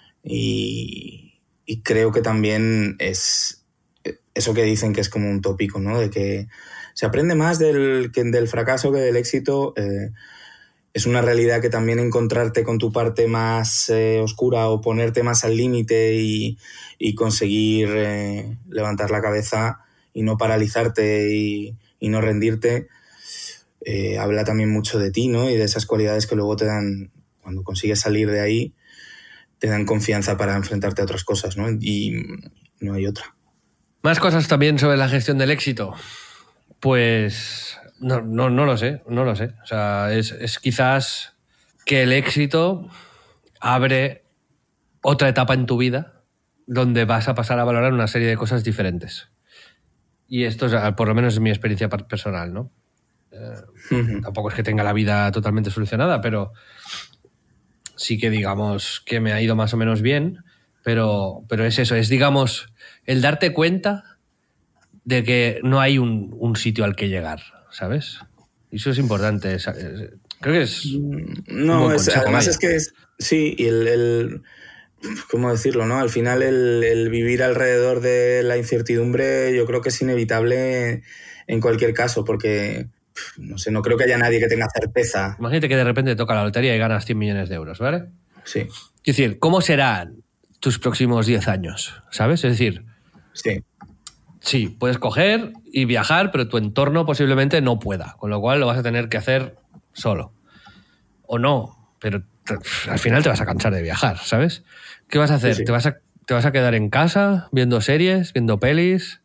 [SPEAKER 6] Y creo que también es eso que dicen que es como un tópico, ¿no? De que se aprende más del fracaso que del éxito. Es una realidad que también encontrarte con tu parte más oscura o ponerte más al límite y conseguir levantar la cabeza y no paralizarte y no rendirte, habla también mucho de ti, ¿no? Y de esas cualidades que luego te dan, cuando consigues salir de ahí, te dan confianza para enfrentarte a otras cosas, ¿no? Y no hay otra.
[SPEAKER 5] Más cosas también sobre la gestión del éxito. Pues no lo sé. O sea, es quizás que el éxito abre otra etapa en tu vida donde vas a pasar a valorar una serie de cosas diferentes. Y esto es, por lo menos es mi experiencia personal, ¿no? Tampoco es que tenga la vida totalmente solucionada, pero sí que digamos que me ha ido más o menos bien, pero es eso, es digamos el darte cuenta de que no hay un sitio al que llegar, ¿sabes? Y eso es importante. Creo que es
[SPEAKER 6] no, además es que sí, y ¿cómo decirlo, no? Al final el vivir alrededor de la incertidumbre yo creo que es inevitable en cualquier caso, porque no sé, no creo que haya nadie que tenga certeza.
[SPEAKER 5] Imagínate que de repente toca la lotería y ganas 100 millones de euros, ¿vale?
[SPEAKER 6] Sí.
[SPEAKER 5] Es decir, ¿cómo serán tus próximos 10 años? ¿Sabes? Es decir, sí, puedes coger y viajar, pero tu entorno posiblemente no pueda, con lo cual lo vas a tener que hacer solo. O no, pero al final te vas a cansar de viajar, ¿sabes? ¿Qué vas a hacer? Sí. ¿Te vas a quedar en casa viendo series, viendo pelis?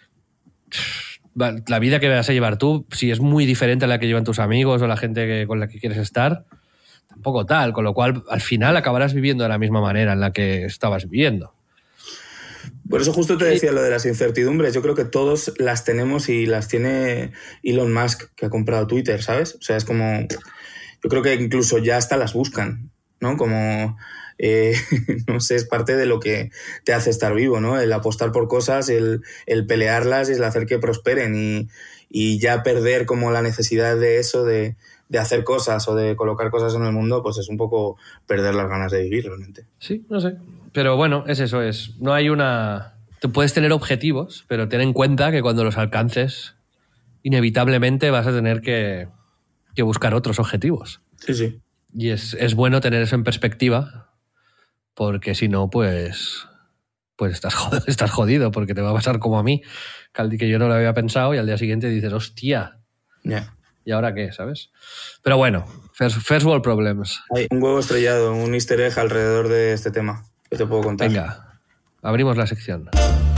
[SPEAKER 5] La vida que vas a llevar tú, si es muy diferente a la que llevan tus amigos o la gente con la que quieres estar, tampoco tal, con lo cual al final acabarás viviendo de la misma manera en la que estabas viviendo.
[SPEAKER 6] Por eso justo te decía lo de las incertidumbres. Yo creo que todos las tenemos y las tiene Elon Musk, que ha comprado Twitter, ¿sabes? O sea, es como... Yo creo que incluso ya hasta las buscan, ¿no? Como... no sé, es parte de lo que te hace estar vivo, ¿no? El apostar por cosas, el pelearlas y el hacer que prosperen y ya perder como la necesidad de eso, de hacer cosas o de colocar cosas en el mundo, pues es un poco perder las ganas de vivir realmente.
[SPEAKER 5] Sí, no sé. Pero bueno, no hay una... Tú puedes tener objetivos, pero ten en cuenta que cuando los alcances, inevitablemente vas a tener que buscar otros objetivos.
[SPEAKER 6] Sí.
[SPEAKER 5] Y es bueno tener eso en perspectiva, porque si no, pues estás jodido, porque te va a pasar como a mí, que yo no lo había pensado y al día siguiente dices, hostia, ¿Y ahora qué? ¿Sabes? Pero bueno, first world problems.
[SPEAKER 6] Hay un huevo estrellado, un easter egg alrededor de este tema que te puedo contar.
[SPEAKER 5] Venga, abrimos la sección.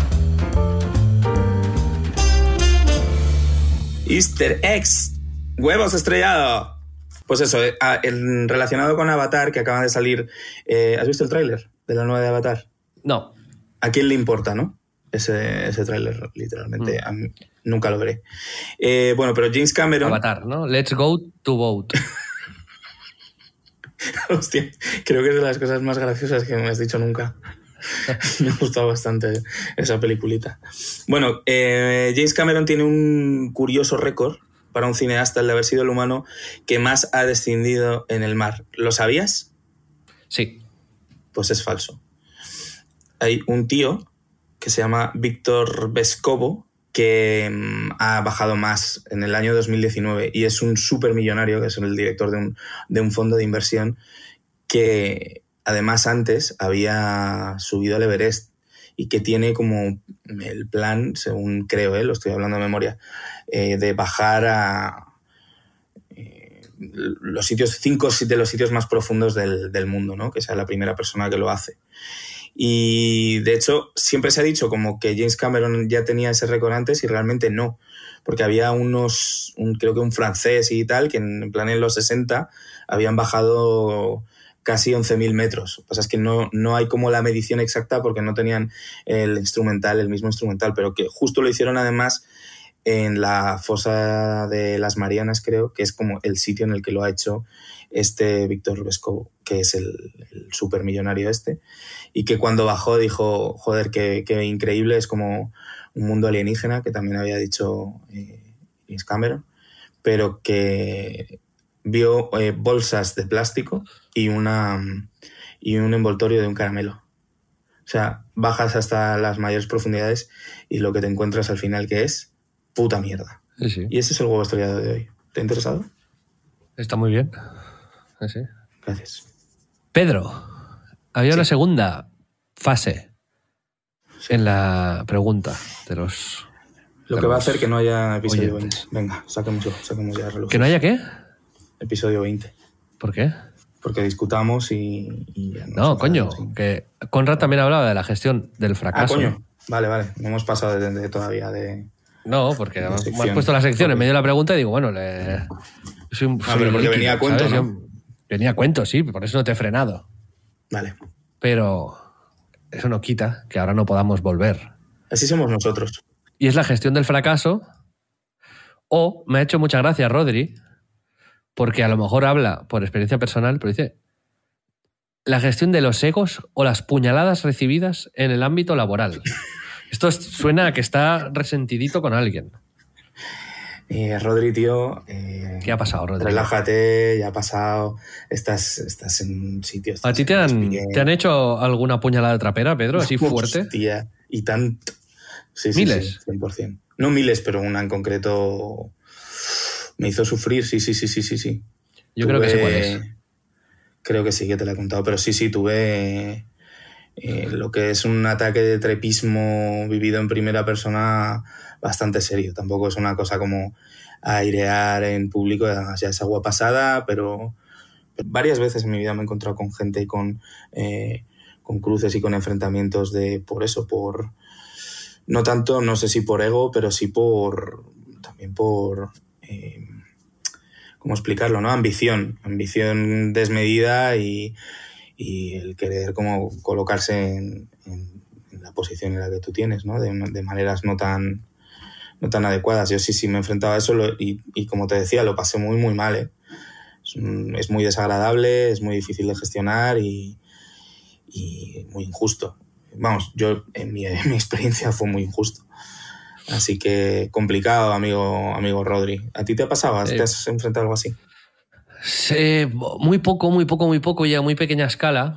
[SPEAKER 6] Easter eggs, huevos estrellados. Pues eso, relacionado con Avatar, que acaba de salir. ¿Has visto el tráiler de la nueva de Avatar?
[SPEAKER 5] No.
[SPEAKER 6] ¿A quién le importa, no? Ese tráiler, literalmente. A mí nunca lo veré. Bueno, pero James Cameron...
[SPEAKER 5] Avatar, ¿no? Let's go to vote.
[SPEAKER 6] Hostia, creo que es de las cosas más graciosas que me has dicho nunca. Me ha gustado bastante esa peliculita. Bueno, James Cameron tiene un curioso récord para un cineasta, el de haber sido el humano que más ha descendido en el mar. ¿Lo sabías?
[SPEAKER 5] Sí.
[SPEAKER 6] Pues es falso. Hay un tío que se llama Víctor Vescovo que ha bajado más en el año 2019 y es un supermillonario, que es el director de un fondo de inversión que además antes había subido al Everest y que tiene como el plan, según creo, lo estoy hablando de memoria, de bajar a los sitios, 5 de los sitios más profundos del mundo, ¿no? Que sea la primera persona que lo hace. Y de hecho siempre se ha dicho como que James Cameron ya tenía ese récord antes y realmente no, porque había creo que un francés y tal, que en plan en los 60 habían bajado casi 11.000 metros. Lo que pasa es que no hay como la medición exacta porque no tenían el mismo instrumental, pero que justo lo hicieron además en la fosa de las Marianas, creo, que es como el sitio en el que lo ha hecho este Víctor Vescovo, que es el supermillonario este, y que cuando bajó dijo, joder, qué increíble, es como un mundo alienígena, que también había dicho James Cameron, pero que vio bolsas de plástico y un envoltorio de un caramelo. O sea, bajas hasta las mayores profundidades y lo que te encuentras al final que es puta mierda.
[SPEAKER 5] Sí, sí.
[SPEAKER 6] Y ese es el huevo estrellado de hoy. ¿Te ha interesado?
[SPEAKER 5] Está muy bien. Sí.
[SPEAKER 6] Gracias.
[SPEAKER 5] Pedro, había una segunda fase en la pregunta de los...
[SPEAKER 6] Lo que va a hacer que no haya episodio
[SPEAKER 5] oyentes.
[SPEAKER 6] 20. Venga, saquemos ya el reloj.
[SPEAKER 5] ¿Que no haya qué?
[SPEAKER 6] Episodio 20.
[SPEAKER 5] ¿Por qué?
[SPEAKER 6] Porque discutamos y ya
[SPEAKER 5] No, coño,
[SPEAKER 6] sí.
[SPEAKER 5] que Conrad también hablaba de la gestión del fracaso.
[SPEAKER 6] Ah, coño. Vale. No hemos pasado todavía de...
[SPEAKER 5] No, porque
[SPEAKER 6] de
[SPEAKER 5] me has
[SPEAKER 6] sección.
[SPEAKER 5] puesto la sección en
[SPEAKER 6] Ok.
[SPEAKER 5] medio de la pregunta y digo, bueno, soy
[SPEAKER 6] pero porque venía a cuento,
[SPEAKER 5] ¿sabes?
[SPEAKER 6] ¿no?
[SPEAKER 5] Venía a cuento, sí, por eso no te he frenado.
[SPEAKER 6] Vale.
[SPEAKER 5] Pero eso no quita que ahora no podamos volver.
[SPEAKER 6] Así somos nosotros.
[SPEAKER 5] Y es la gestión del fracaso. O me ha hecho mucha gracia Rodri, porque a lo mejor habla por experiencia personal, pero dice la gestión de los egos o las puñaladas recibidas en el ámbito laboral. Esto suena a que está resentidito con alguien.
[SPEAKER 6] Rodri, tío...
[SPEAKER 5] ¿Qué ha pasado, Rodri?
[SPEAKER 6] Relájate, ya ha pasado. Estás en un sitio...
[SPEAKER 5] ¿A ti te han hecho alguna puñalada trapera, Pedro, así fuerte?
[SPEAKER 6] Hostia, y tanto. Sí,
[SPEAKER 5] ¿Miles?
[SPEAKER 6] Sí, 100%. No miles, pero una en concreto me hizo sufrir, sí.
[SPEAKER 5] Yo creo que sé cuál es.
[SPEAKER 6] Creo que sí, que te la he contado, pero sí, tuve lo que es un ataque de trepismo vivido en primera persona bastante serio. Tampoco es una cosa como airear en público, además ya es agua pasada, pero varias veces en mi vida me he encontrado con gente y con cruces y con enfrentamientos por no tanto, no sé si por ego, pero sí también por ¿cómo explicarlo, no? Ambición desmedida y el querer como colocarse en la posición en la que tú tienes, ¿no? De maneras no tan adecuadas. Yo sí me he enfrentado a eso y como te decía, lo pasé muy, muy mal, ¿eh? Es muy desagradable, es muy difícil de gestionar y muy injusto. Vamos, yo en mi experiencia fue muy injusto. Así que complicado, amigo Rodri. ¿A ti te ha pasado? ¿Te has enfrentado a algo así?
[SPEAKER 5] Sí, muy poco y a muy pequeña escala.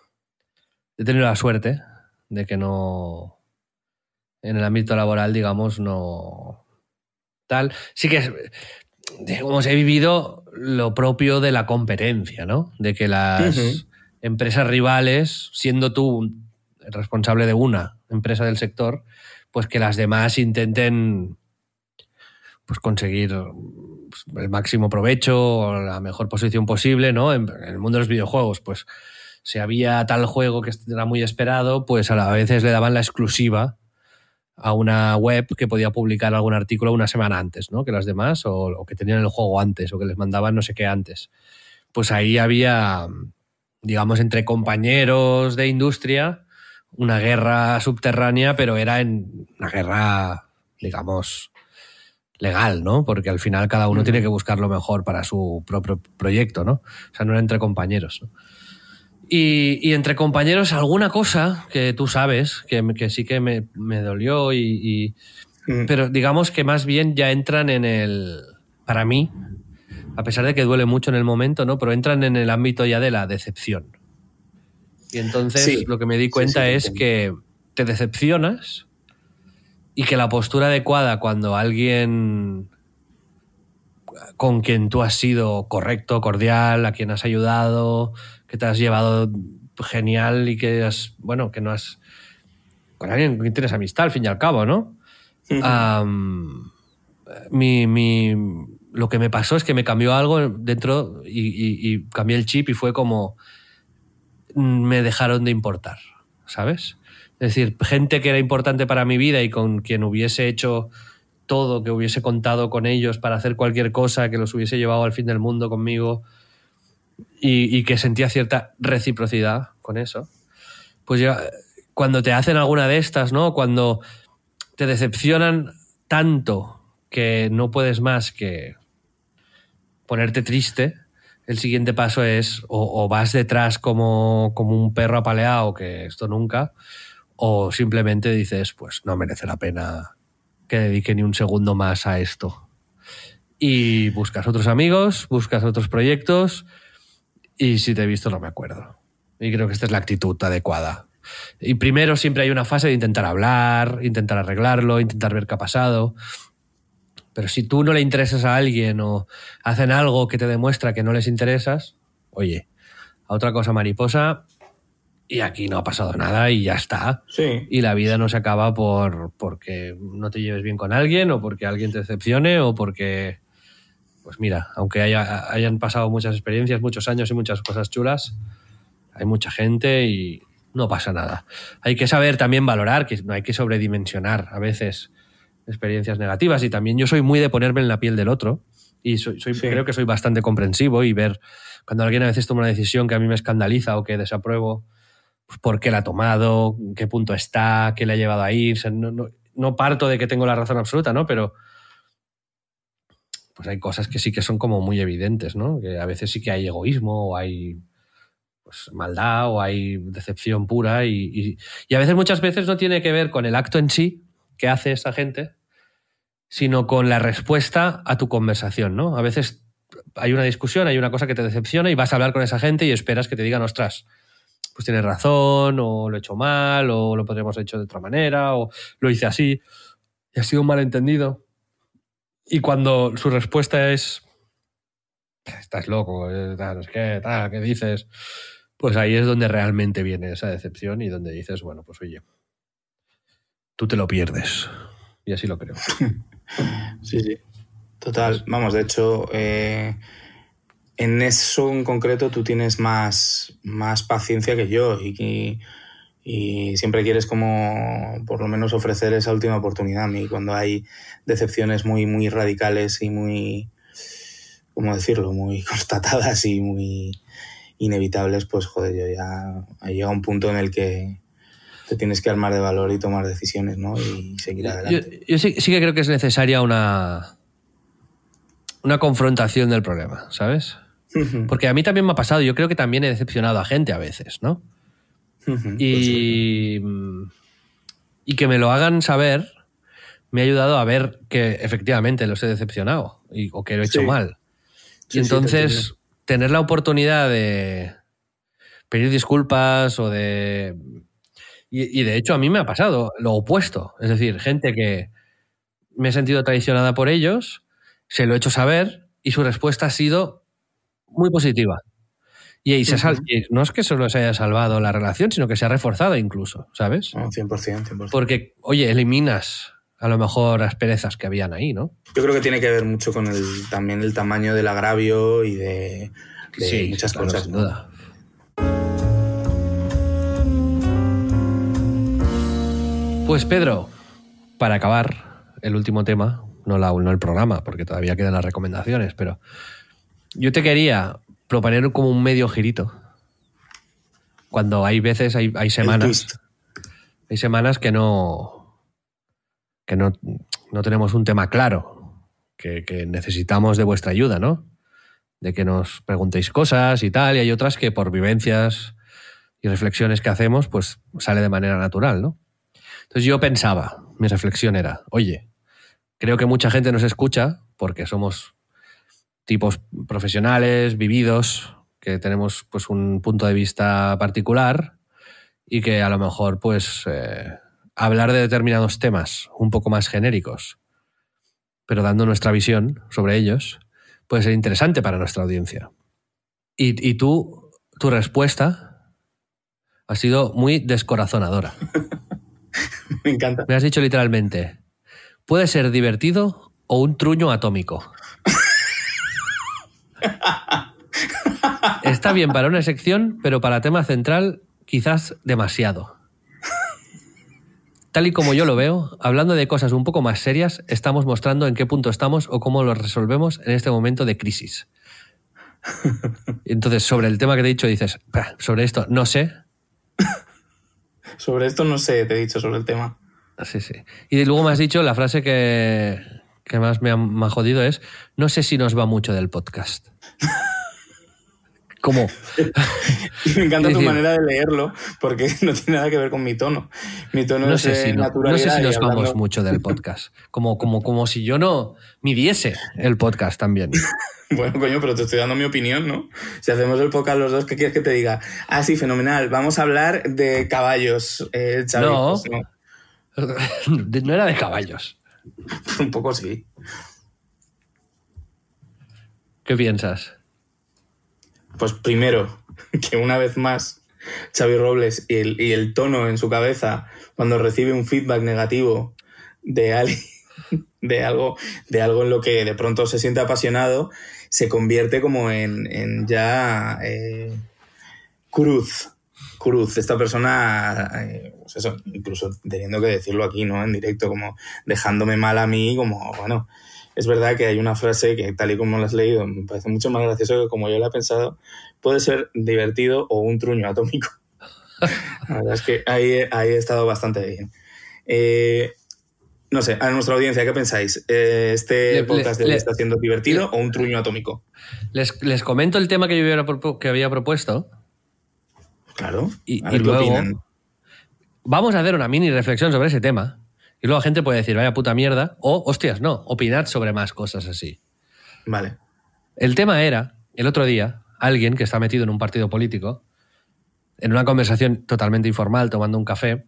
[SPEAKER 5] He tenido la suerte de que no... En el ámbito laboral, digamos, no... Tal. Sí que, digamos, he vivido lo propio de la competencia, ¿no? De que las empresas rivales, siendo tú el responsable de una empresa del sector, pues que las demás intenten pues conseguir el máximo provecho o la mejor posición posible, ¿no? En el mundo de los videojuegos, pues si había tal juego que era muy esperado, pues a veces le daban la exclusiva a una web que podía publicar algún artículo una semana antes, ¿no? Que las demás, o que tenían el juego antes, o que les mandaban no sé qué antes. Pues ahí había, digamos, entre compañeros de industria, una guerra subterránea, pero era una guerra, digamos, legal, ¿no? Porque al final cada uno tiene que buscar lo mejor para su propio proyecto, ¿no? O sea, no era entre compañeros, ¿no? Y entre compañeros alguna cosa que tú sabes, que sí que me dolió, pero digamos que más bien ya entran para mí, a pesar de que duele mucho en el momento, ¿no? Pero entran en el ámbito ya de la decepción. Y entonces lo que me di cuenta es que te decepcionas y que la postura adecuada cuando alguien con quien tú has sido correcto, cordial, a quien has ayudado, que te has llevado genial y que que no has... con alguien con quien tienes amistad, al fin y al cabo, ¿no? Lo que me pasó es que me cambió algo dentro y cambié el chip y fue como... me dejaron de importar, ¿sabes? Es decir, gente que era importante para mi vida y con quien hubiese hecho todo, que hubiese contado con ellos para hacer cualquier cosa, que los hubiese llevado al fin del mundo conmigo y que sentía cierta reciprocidad con eso, pues ya cuando te hacen alguna de estas, ¿no? Cuando te decepcionan tanto que no puedes más que ponerte triste, el siguiente paso es o vas detrás como un perro apaleado, que esto nunca, o simplemente dices, pues no merece la pena que dedique ni un segundo más a esto. Y buscas otros amigos, buscas otros proyectos, y si te he visto no me acuerdo. Y creo que esta es la actitud adecuada. Y primero siempre hay una fase de intentar hablar, intentar arreglarlo, intentar ver qué ha pasado. Pero si tú no le interesas a alguien o hacen algo que te demuestra que no les interesas, oye, a otra cosa mariposa y aquí no ha pasado nada y ya está.
[SPEAKER 6] Sí.
[SPEAKER 5] Y la vida no se acaba porque no te lleves bien con alguien o porque alguien te decepcione o porque, pues mira, aunque hayan pasado muchas experiencias, muchos años y muchas cosas chulas, hay mucha gente y no pasa nada. Hay que saber también valorar, que no hay que sobredimensionar a veces experiencias negativas, y también yo soy muy de ponerme en la piel del otro y creo que soy bastante comprensivo y ver cuando alguien a veces toma una decisión que a mí me escandaliza o que desapruebo, pues por qué la ha tomado, qué punto está, qué le ha llevado a ir. O sea, no parto de que tengo la razón absoluta, ¿no? Pero pues hay cosas que sí que son como muy evidentes, ¿no? Que a veces sí que hay egoísmo o hay pues maldad o hay decepción pura y a veces, muchas veces no tiene que ver con el acto en sí que hace esa gente, sino con la respuesta a tu conversación, ¿no? A veces hay una discusión, hay una cosa que te decepciona y vas a hablar con esa gente y esperas que te digan, ostras, pues tienes razón, o lo he hecho mal, o lo podríamos haber hecho de otra manera, o lo hice así, y ha sido un malentendido. Y cuando su respuesta es, estás loco, no sé ¿qué dices? Pues ahí es donde realmente viene esa decepción y donde dices, bueno, pues oye, tú te lo pierdes. Y así lo creo.
[SPEAKER 6] Sí, sí. Total. Vamos, de hecho, en eso en concreto tú tienes más paciencia que yo y siempre quieres como por lo menos ofrecer esa última oportunidad. A mí cuando hay decepciones muy, muy radicales y muy, ¿cómo decirlo?, muy constatadas y muy inevitables, pues joder, yo ya llega un punto en el que te tienes que armar de valor y tomar decisiones, ¿no? Y seguir adelante.
[SPEAKER 5] Yo sí que creo que es necesaria una confrontación del problema, ¿sabes? Porque a mí también me ha pasado, yo creo que también he decepcionado a gente a veces, ¿no? Y que me lo hagan saber me ha ayudado a ver que efectivamente los he decepcionado o que lo he hecho mal. Y entonces tener la oportunidad de pedir disculpas o de... Y de hecho a mí me ha pasado lo opuesto. Es decir, gente que me he sentido traicionada por ellos, se lo he hecho saber y su respuesta ha sido muy positiva. Y no es que solo se haya salvado la relación, sino que se ha reforzado incluso, ¿sabes?
[SPEAKER 6] 100%.
[SPEAKER 5] Porque, oye, eliminas a lo mejor asperezas que habían ahí, ¿no?
[SPEAKER 6] Yo creo que tiene que ver mucho con también el tamaño del agravio y de
[SPEAKER 5] sí,
[SPEAKER 6] muchas
[SPEAKER 5] claro,
[SPEAKER 6] cosas.
[SPEAKER 5] sin
[SPEAKER 6] ¿no?
[SPEAKER 5] duda. Pues Pedro, para acabar el último tema, no el programa, porque todavía quedan las recomendaciones, pero yo te quería proponer como un medio girito. Cuando hay veces, hay semanas que no tenemos un tema claro, que necesitamos de vuestra ayuda, ¿no? De que nos preguntéis cosas y tal, y hay otras que por vivencias y reflexiones que hacemos, pues sale de manera natural, ¿no? Entonces yo pensaba, mi reflexión era, oye, creo que mucha gente nos escucha porque somos tipos profesionales, vividos, que tenemos pues un punto de vista particular y que a lo mejor pues hablar de determinados temas un poco más genéricos, pero dando nuestra visión sobre ellos, puede ser interesante para nuestra audiencia. Y tu respuesta ha sido muy descorazonadora.
[SPEAKER 6] Me encanta.
[SPEAKER 5] Me has dicho literalmente, puede ser divertido o un truño atómico. Está bien para una sección, pero para tema central quizás demasiado. Tal y como yo lo veo, hablando de cosas un poco más serias, estamos mostrando en qué punto estamos o cómo lo resolvemos en este momento de crisis. Entonces, sobre el tema que te he dicho, dices, sobre esto no sé.
[SPEAKER 6] Sobre esto no sé, te he dicho sobre el tema.
[SPEAKER 5] Sí, sí. Y luego me has dicho, la frase que más me ha jodido es, no sé si nos va mucho del podcast. ¿Cómo?
[SPEAKER 6] Me encanta tu manera de leerlo, porque no tiene nada que ver con mi tono. Mi tono es naturalidad.
[SPEAKER 5] No sé si nos
[SPEAKER 6] hablando...
[SPEAKER 5] vamos mucho del podcast. Como si yo no midiese el podcast también.
[SPEAKER 6] Bueno, coño, pero te estoy dando mi opinión, ¿no? Si hacemos el podcast los dos, ¿qué quieres que te diga? Ah, sí, fenomenal. Vamos a hablar de caballos, Xavi.
[SPEAKER 5] No,
[SPEAKER 6] Pues no.
[SPEAKER 5] No era de caballos.
[SPEAKER 6] Un poco sí.
[SPEAKER 5] ¿Qué piensas?
[SPEAKER 6] Pues primero, que una vez más Xavi Robles y el tono en su cabeza cuando recibe un feedback negativo de alguien, de algo en lo que de pronto se siente apasionado, se convierte como en ya cruz. Esta persona, pues eso, incluso teniendo que decirlo aquí, ¿no? En directo, como dejándome mal a mí, como, bueno, es verdad que hay una frase que tal y como la has leído me parece mucho más gracioso que como yo la he pensado, puede ser divertido o un truño atómico. La verdad es que ahí he estado bastante bien. No sé, a nuestra audiencia, ¿qué pensáis? ¿Este podcast está siendo divertido o un truño atómico?
[SPEAKER 5] Les comento el tema que yo había propuesto.
[SPEAKER 6] Claro.
[SPEAKER 5] Y luego vamos a hacer una mini reflexión sobre ese tema. Y luego la gente puede decir, vaya puta mierda. O, hostias, no, opinad sobre más cosas así.
[SPEAKER 6] Vale.
[SPEAKER 5] El tema era, el otro día, alguien que está metido en un partido político, en una conversación totalmente informal, tomando un café,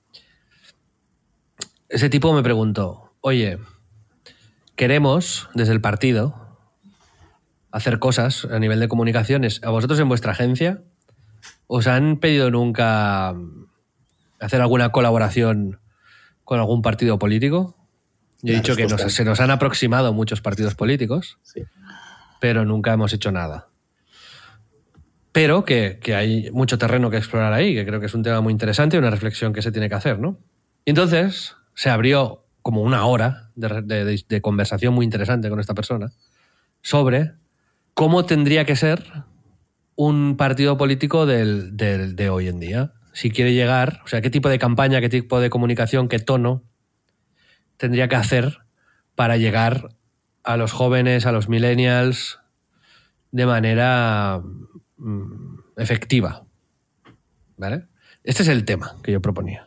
[SPEAKER 5] ese tipo me preguntó, oye, queremos, desde el partido, hacer cosas a nivel de comunicaciones. ¿A vosotros en vuestra agencia os han pedido nunca hacer alguna colaboración con algún partido político? Yo he dicho que se nos han aproximado muchos partidos políticos,
[SPEAKER 6] sí,
[SPEAKER 5] pero nunca hemos hecho nada. Pero que hay mucho terreno que explorar ahí, que creo que es un tema muy interesante y una reflexión que se tiene que hacer, ¿no? Y entonces se abrió como una hora de conversación muy interesante con esta persona sobre cómo tendría que ser un partido político de hoy en día. Si quiere llegar, o sea, qué tipo de campaña, qué tipo de comunicación, qué tono tendría que hacer para llegar a los jóvenes, a los millennials, de manera efectiva. ¿Vale? Este es el tema que yo proponía.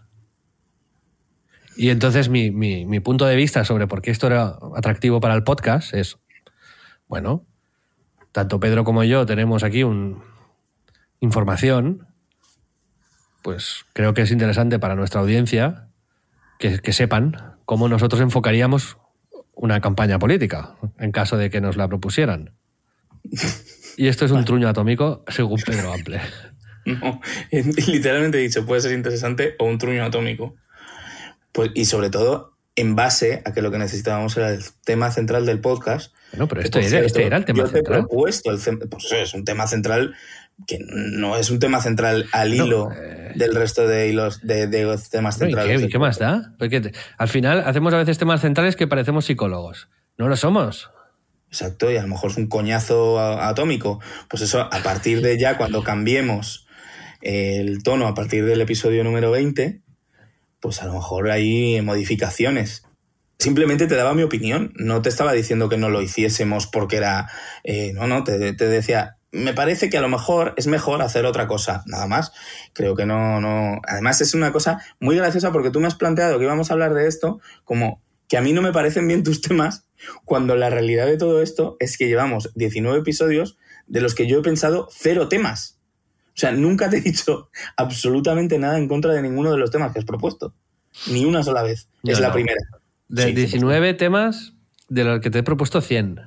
[SPEAKER 5] Y entonces mi punto de vista sobre por qué esto era atractivo para el podcast es, bueno, tanto Pedro como yo tenemos aquí información, pues creo que es interesante para nuestra audiencia que sepan cómo nosotros enfocaríamos una campaña política en caso de que nos la propusieran. Y esto es un truño atómico según Pedro Ample.
[SPEAKER 6] No, literalmente he dicho, puede ser interesante o un truño atómico. Pues, y sobre todo, en base a que lo que necesitábamos era el tema central del podcast.
[SPEAKER 5] Bueno, pero este era el tema central.
[SPEAKER 6] Yo te he propuesto pues eso, es un tema central que no es un tema central al hilo del resto de hilos de temas centrales.
[SPEAKER 5] ¿Y qué más da? Porque al final hacemos a veces temas centrales que parecemos psicólogos. No lo somos.
[SPEAKER 6] Exacto, y a lo mejor es un coñazo atómico. Pues eso, a partir de ya, cuando cambiemos el tono, a partir del episodio número 20, pues a lo mejor hay modificaciones. Simplemente te daba mi opinión, no te estaba diciendo que no lo hiciésemos porque era... te decía, me parece que a lo mejor es mejor hacer otra cosa, nada más. Creo que no... Además es una cosa muy graciosa porque tú me has planteado que íbamos a hablar de esto como que a mí no me parecen bien tus temas, cuando la realidad de todo esto es que llevamos 19 episodios de los que yo he pensado 0 temas. O sea, nunca te he dicho absolutamente nada en contra de ninguno de los temas que has propuesto. Ni una sola vez. Es la primera.
[SPEAKER 5] De 19 temas, de los que te he propuesto 100.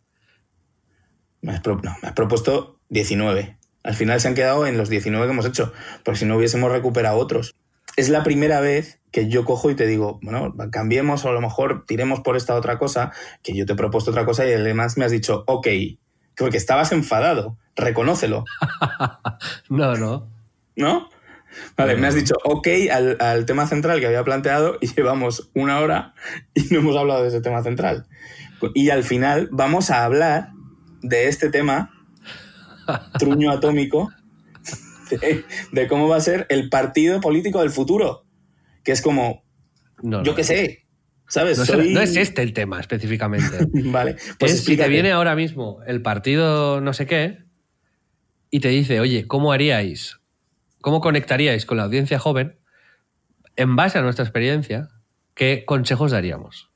[SPEAKER 6] Me has propuesto 19. Al final se han quedado en los 19 que hemos hecho, porque si no hubiésemos recuperado otros. Es la primera vez que yo cojo y te digo, bueno, cambiemos o a lo mejor tiremos por esta otra cosa, que yo te he propuesto otra cosa y además me has dicho, ok, porque estabas enfadado, reconócelo.
[SPEAKER 5] No.
[SPEAKER 6] ¿No? Vale, me has dicho ok al tema central que había planteado y llevamos 1 hora y no hemos hablado de ese tema central. Y al final vamos a hablar de este tema truño atómico de cómo va a ser el partido político del futuro. Que es como, yo qué sé, ¿sabes?
[SPEAKER 5] No es este el tema específicamente.
[SPEAKER 6] Vale, pues
[SPEAKER 5] si te viene ahora mismo el partido no sé qué y te dice, oye, ¿cómo haríais? ¿Cómo conectaríais con la audiencia joven? En base a nuestra experiencia, ¿qué consejos daríamos?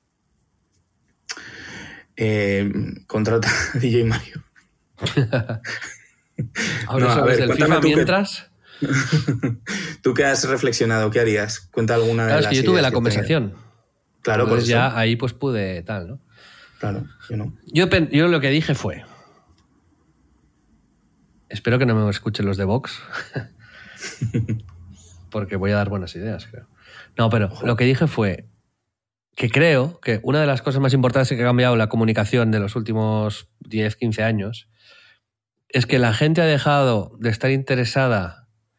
[SPEAKER 6] Contrata a DJ Mario.
[SPEAKER 5] Ahora sabes del FIFA mientras...
[SPEAKER 6] ¿Tú qué has reflexionado? ¿Qué harías? Cuenta alguna de las ideas.
[SPEAKER 5] Yo tuve la conversación.
[SPEAKER 6] Claro,
[SPEAKER 5] pues ya ahí pues pude tal, ¿no?
[SPEAKER 6] Claro, yo no.
[SPEAKER 5] Yo lo que dije fue... Espero que no me escuchen los de Vox. Porque voy a dar buenas ideas, creo. No, pero lo que dije fue que creo que una de las cosas más importantes que ha cambiado la comunicación de los últimos 10, 15 años es que la gente ha dejado de estar interesada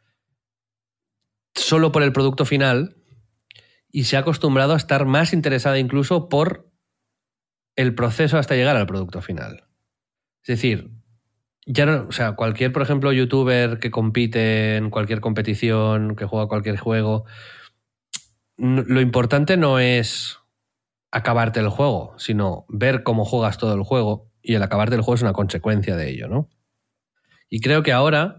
[SPEAKER 5] solo por el producto final y se ha acostumbrado a estar más interesada incluso por el proceso hasta llegar al producto final. Es decir, ya no, o sea, cualquier, por ejemplo, youtuber que compite en cualquier competición, que juega cualquier juego, lo importante no es acabarte el juego, sino ver cómo juegas todo el juego, y el acabarte el juego es una consecuencia de ello, ¿no? Y creo que ahora,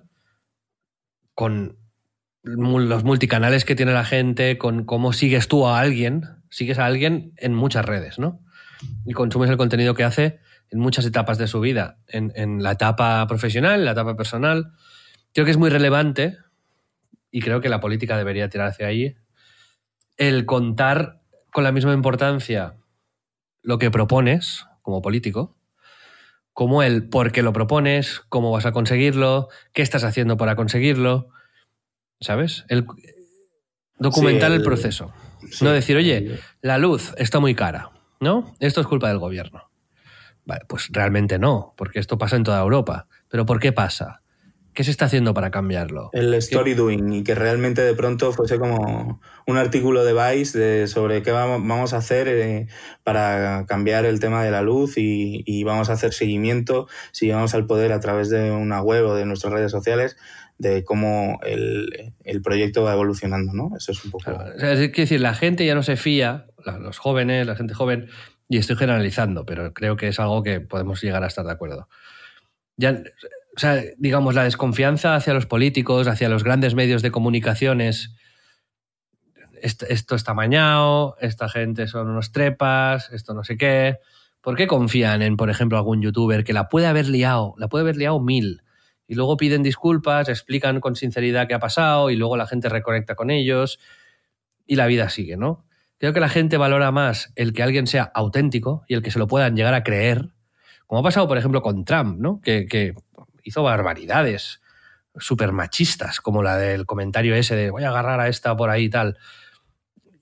[SPEAKER 5] con los multicanales que tiene la gente, con cómo sigues tú a alguien, sigues a alguien en muchas redes, ¿no? Y consumes el contenido que hace en muchas etapas de su vida, en la etapa profesional, en la etapa personal. Creo que es muy relevante, y creo que la política debería tirar hacia ahí, el contar con la misma importancia lo que propones como político, como el por qué lo propones, cómo vas a conseguirlo, qué estás haciendo para conseguirlo, ¿sabes? El documentar el proceso. No decir, oye, la luz está muy cara, ¿no? Esto es culpa del gobierno. Vale, pues realmente no, porque esto pasa en toda Europa. ¿Pero por qué pasa? ¿Qué se está haciendo para cambiarlo?
[SPEAKER 6] El story doing, y que realmente de pronto fuese como un artículo de Vice sobre qué vamos a hacer para cambiar el tema de la luz y vamos a hacer seguimiento, si llegamos al poder a través de una web o de nuestras redes sociales, de cómo el proyecto va evolucionando, ¿no? Eso es un poco...
[SPEAKER 5] Claro, o sea, es decir, la gente ya no se fía, los jóvenes, la gente joven, y estoy generalizando, pero creo que es algo que podemos llegar a estar de acuerdo. Ya... O sea, digamos, la desconfianza hacia los políticos, hacia los grandes medios de comunicaciones, esto está amañado, esta gente son unos trepas, esto no sé qué. ¿Por qué confían en, por ejemplo, algún youtuber que la puede haber liado 1000? Y luego piden disculpas, explican con sinceridad qué ha pasado y luego la gente reconecta con ellos y la vida sigue, ¿no? Creo que la gente valora más el que alguien sea auténtico y el que se lo puedan llegar a creer, como ha pasado, por ejemplo, con Trump, ¿no? Que hizo barbaridades súper machistas, como la del comentario ese de voy a agarrar a esta por ahí y tal.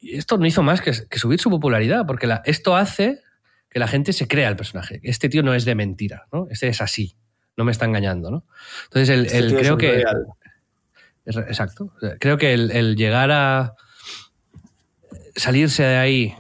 [SPEAKER 5] esto no hizo más que subir su popularidad, porque esto hace que la gente se crea el personaje. Este tío no es de mentira, ¿no? Este es así, no me está engañando, ¿no? Entonces, creo que... Real. Exacto. Creo que el llegar a salirse de ahí,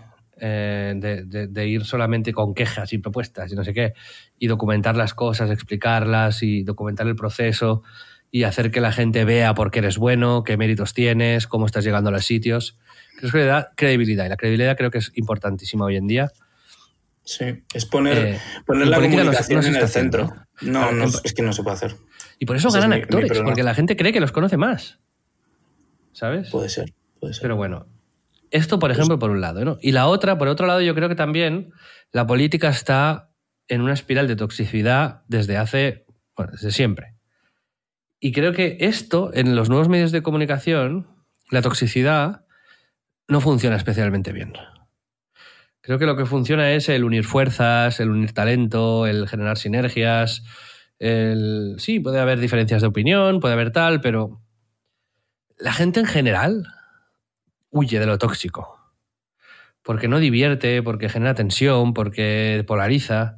[SPEAKER 5] de ir solamente con quejas y propuestas y no sé qué, y documentar las cosas, explicarlas y documentar el proceso y hacer que la gente vea por qué eres bueno, qué méritos tienes, cómo estás llegando a los sitios, creo que le da credibilidad. Y la credibilidad creo que es importantísima hoy en día.
[SPEAKER 6] Sí, es poner la comunicación en el centro. No, es que no se puede hacer.
[SPEAKER 5] Y por eso ganan actores, porque la gente cree que los conoce más. ¿Sabes?
[SPEAKER 6] Puede ser.
[SPEAKER 5] Pero bueno, esto, por ejemplo, por un lado, ¿no? Y la otra, por otro lado, yo creo que también la política está en una espiral de toxicidad desde siempre. Y creo que esto, en los nuevos medios de comunicación, la toxicidad no funciona especialmente bien. Creo que lo que funciona es el unir fuerzas, el unir talento, el generar sinergias. Sí, puede haber diferencias de opinión, puede haber tal, pero la gente en general huye de lo tóxico. Porque no divierte, porque genera tensión, porque polariza.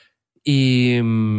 [SPEAKER 5] Y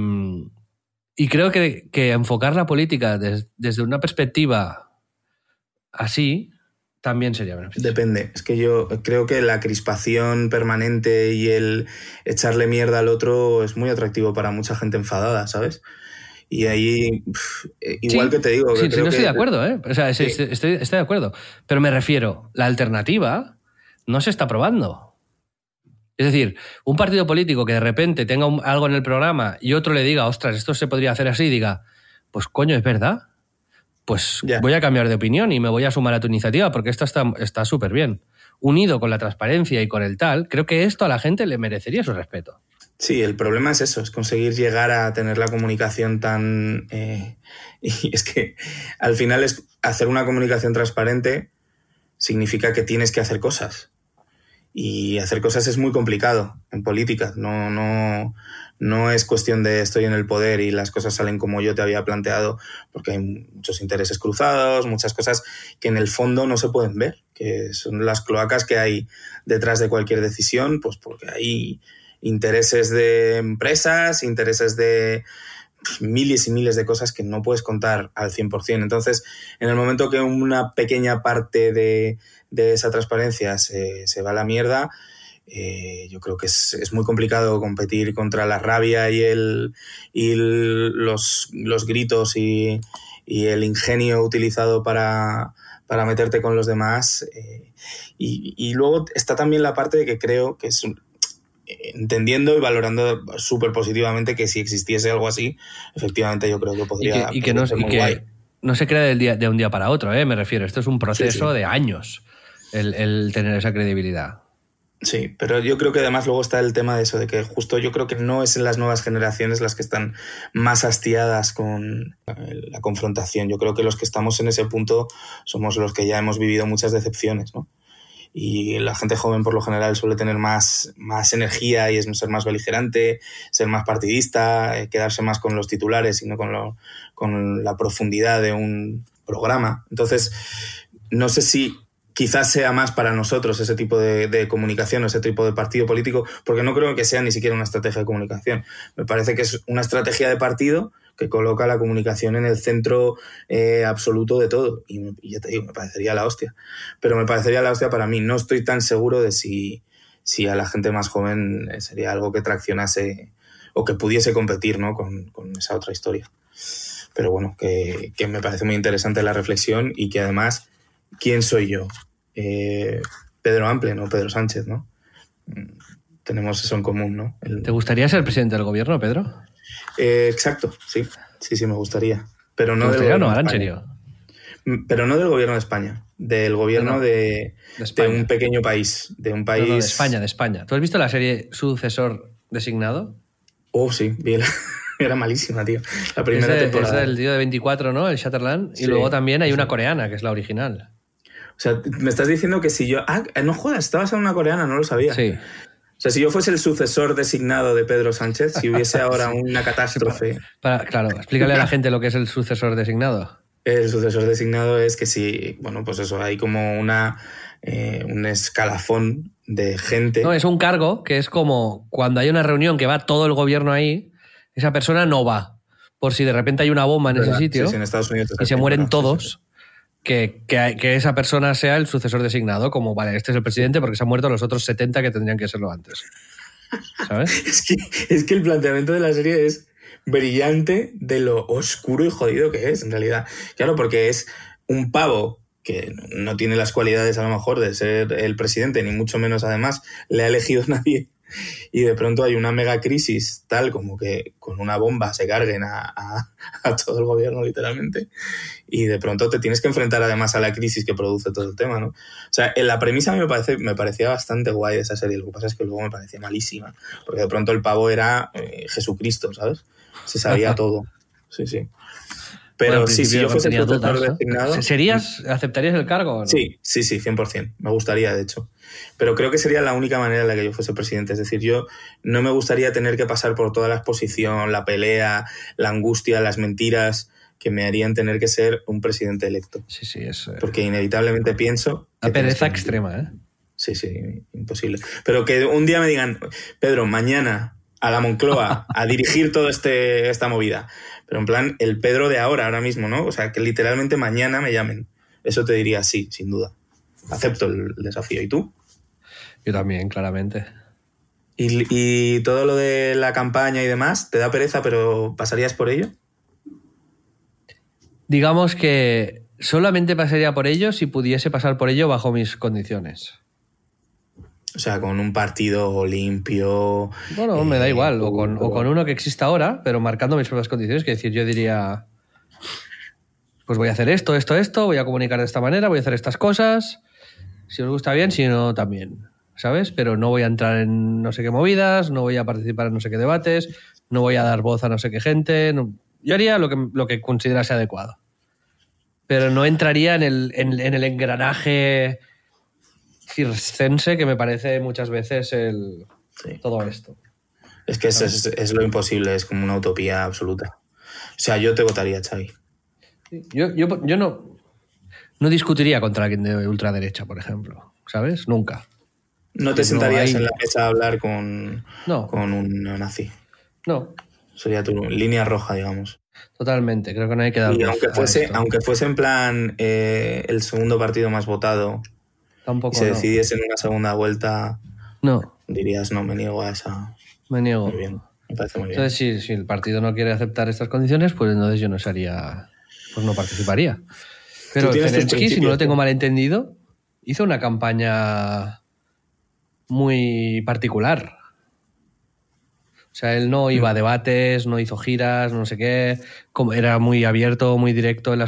[SPEAKER 5] creo que enfocar la política desde una perspectiva así también sería beneficioso.
[SPEAKER 6] Depende. Es que yo creo que la crispación permanente y el echarle mierda al otro es muy atractivo para mucha gente enfadada, ¿sabes? Y ahí, igual que te digo...
[SPEAKER 5] Sí, no estoy de acuerdo, ¿eh? O sea, sí. estoy de acuerdo. Pero me refiero, la alternativa no se está probando. Es decir, un partido político que de repente tenga algo en el programa y otro le diga, ostras, esto se podría hacer así, y diga, pues coño, es verdad. Pues voy a cambiar de opinión y me voy a sumar a tu iniciativa porque esto está súper bien. Unido con la transparencia y con el tal, creo que esto a la gente le merecería su respeto.
[SPEAKER 6] Sí, el problema es eso, es conseguir llegar a tener la comunicación tan... y es que al final hacer una comunicación transparente significa que tienes que hacer cosas. Y hacer cosas es muy complicado en política. No es cuestión de estoy en el poder y las cosas salen como yo te había planteado, porque hay muchos intereses cruzados, muchas cosas que en el fondo no se pueden ver, que son las cloacas que hay detrás de cualquier decisión, pues porque hay intereses de empresas, intereses de miles y miles de cosas que no puedes contar al 100%. Entonces, en el momento que una pequeña parte de esa transparencia se va a la mierda, yo creo que es muy complicado competir contra la rabia y los gritos y el ingenio utilizado para meterte con los demás. Y luego está también la parte de que creo que es... entendiendo y valorando súper positivamente que si existiese algo así, efectivamente yo creo que podría ser muy guay.
[SPEAKER 5] No se crea de un día para otro, me refiero. Esto es un proceso de años, el tener esa credibilidad.
[SPEAKER 6] Sí, pero yo creo que además luego está el tema de eso, de que justo yo creo que no es en las nuevas generaciones las que están más hastiadas con la confrontación. Yo creo que los que estamos en ese punto somos los que ya hemos vivido muchas decepciones, ¿no? Y la gente joven por lo general suele tener más energía y ser más beligerante, ser más partidista, quedarse más con los titulares y no con la profundidad de un programa. Entonces, no sé si quizás sea más para nosotros ese tipo de comunicación, ese tipo de partido político, porque no creo que sea ni siquiera una estrategia de comunicación. Me parece que es una estrategia de partido que coloca la comunicación en el centro absoluto de todo. Y ya te digo, me parecería la hostia. Pero me parecería la hostia para mí. No estoy tan seguro de si a la gente más joven sería algo que traccionase o que pudiese competir, ¿no? con esa otra historia. Pero bueno, que me parece muy interesante la reflexión y que además, ¿quién soy yo? Pedro Ample, no Pedro Sánchez, ¿no? Tenemos eso en común, ¿no?
[SPEAKER 5] ¿Te gustaría ser presidente del gobierno, Pedro?
[SPEAKER 6] Exacto, sí, me gustaría. Pero no
[SPEAKER 5] del gobierno de España.
[SPEAKER 6] Pero no del gobierno de España, del gobierno de un pequeño país, de un país...
[SPEAKER 5] No, de España. ¿Tú has visto la serie Sucesor Designado?
[SPEAKER 6] Oh, sí, bien. Era malísima, tío. La primera temporada.
[SPEAKER 5] Es el tío de 24, ¿no? El Sutherland. Sí, y luego también hay una coreana, que es la original.
[SPEAKER 6] O sea, me estás diciendo que si yo... no jodas, estabas en una coreana, no lo sabía.
[SPEAKER 5] Sí.
[SPEAKER 6] O sea, si yo fuese el sucesor designado de Pedro Sánchez, si hubiese ahora una catástrofe...
[SPEAKER 5] Claro, explícale a la gente lo que es el sucesor designado.
[SPEAKER 6] El sucesor designado es que si, bueno, pues eso, hay como una un escalafón de gente.
[SPEAKER 5] No, es un cargo que es como cuando hay una reunión que va todo el gobierno ahí, esa persona no va. Por si de repente hay una bomba en ese sitio
[SPEAKER 6] en Estados Unidos
[SPEAKER 5] y se mueren todos, que esa persona sea el sucesor designado, como, vale, este es el presidente porque se han muerto los otros 70 que tendrían que serlo antes. ¿Sabes?
[SPEAKER 6] es que el planteamiento de la serie es brillante de lo oscuro y jodido que es, en realidad. Claro, porque es un pavo que no tiene las cualidades a lo mejor de ser el presidente, ni mucho menos además le ha elegido nadie, y de pronto hay una mega crisis tal como que con una bomba se carguen a todo el gobierno literalmente, y de pronto te tienes que enfrentar además a la crisis que produce todo el tema, ¿no? O sea, en la premisa a mí me parecía bastante guay esa serie, lo que pasa es que luego me parecía malísima, porque de pronto el pavo era Jesucristo, ¿sabes? Se sabía todo. Sí. Pero
[SPEAKER 5] bueno,
[SPEAKER 6] sí, si yo fuese el sucesor designado...
[SPEAKER 5] ¿Aceptarías el cargo o no?
[SPEAKER 6] Sí, 100%. Me gustaría, de hecho. Pero creo que sería la única manera en la que yo fuese presidente. Es decir, yo no me gustaría tener que pasar por toda la exposición, la pelea, la angustia, las mentiras que me harían tener que ser un presidente electo.
[SPEAKER 5] Sí, es...
[SPEAKER 6] Porque inevitablemente pienso...
[SPEAKER 5] La pereza extrema, ¿eh?
[SPEAKER 6] Sí, imposible. Pero que un día me digan, Pedro, mañana a la Moncloa a dirigir toda esta movida. Pero en plan, el Pedro de ahora mismo, ¿no? O sea, que literalmente mañana me llamen. Eso te diría sí, sin duda. Acepto el desafío. ¿Y tú?
[SPEAKER 5] Yo también, claramente.
[SPEAKER 6] ¿Y todo lo de la campaña y demás, te da pereza, pero pasarías por ello?
[SPEAKER 5] Digamos que solamente pasaría por ello si pudiese pasar por ello bajo mis condiciones.
[SPEAKER 6] O sea, con un partido limpio...
[SPEAKER 5] Bueno, me da igual. O con uno que exista ahora, pero marcando mis propias condiciones. Que decir, yo diría... Pues voy a hacer esto, voy a comunicar de esta manera, voy a hacer estas cosas. Si os gusta bien, si no, también. ¿Sabes? Pero no voy a entrar en no sé qué movidas, no voy a participar en no sé qué debates, no voy a dar voz a no sé qué gente. No. Yo haría lo que considerase adecuado. Pero no entraría en el engranaje circense que me parece muchas veces todo esto.
[SPEAKER 6] Es que es lo imposible, es como una utopía absoluta. O sea, yo te votaría, Xavi.
[SPEAKER 5] Yo no discutiría contra alguien de ultraderecha, por ejemplo, ¿sabes? Nunca.
[SPEAKER 6] ¿No te sentarías en la mesa a hablar con un neonazi?
[SPEAKER 5] No.
[SPEAKER 6] Sería tu línea roja, digamos.
[SPEAKER 5] Totalmente, creo que no hay que dar.
[SPEAKER 6] Y aunque fuese en plan el segundo partido más votado,
[SPEAKER 5] tampoco,
[SPEAKER 6] y se decidiese en una segunda vuelta,
[SPEAKER 5] no.
[SPEAKER 6] Dirías, no, me niego a esa...
[SPEAKER 5] Me niego.
[SPEAKER 6] Muy bien, me parece muy bien.
[SPEAKER 5] Entonces, si el partido no quiere aceptar estas condiciones, pues entonces yo no participaría. Pero Zelensky, si no lo tengo mal entendido, hizo una campaña muy particular. O sea, él no iba a debates, no hizo giras, no sé qué. Era muy abierto, muy directo o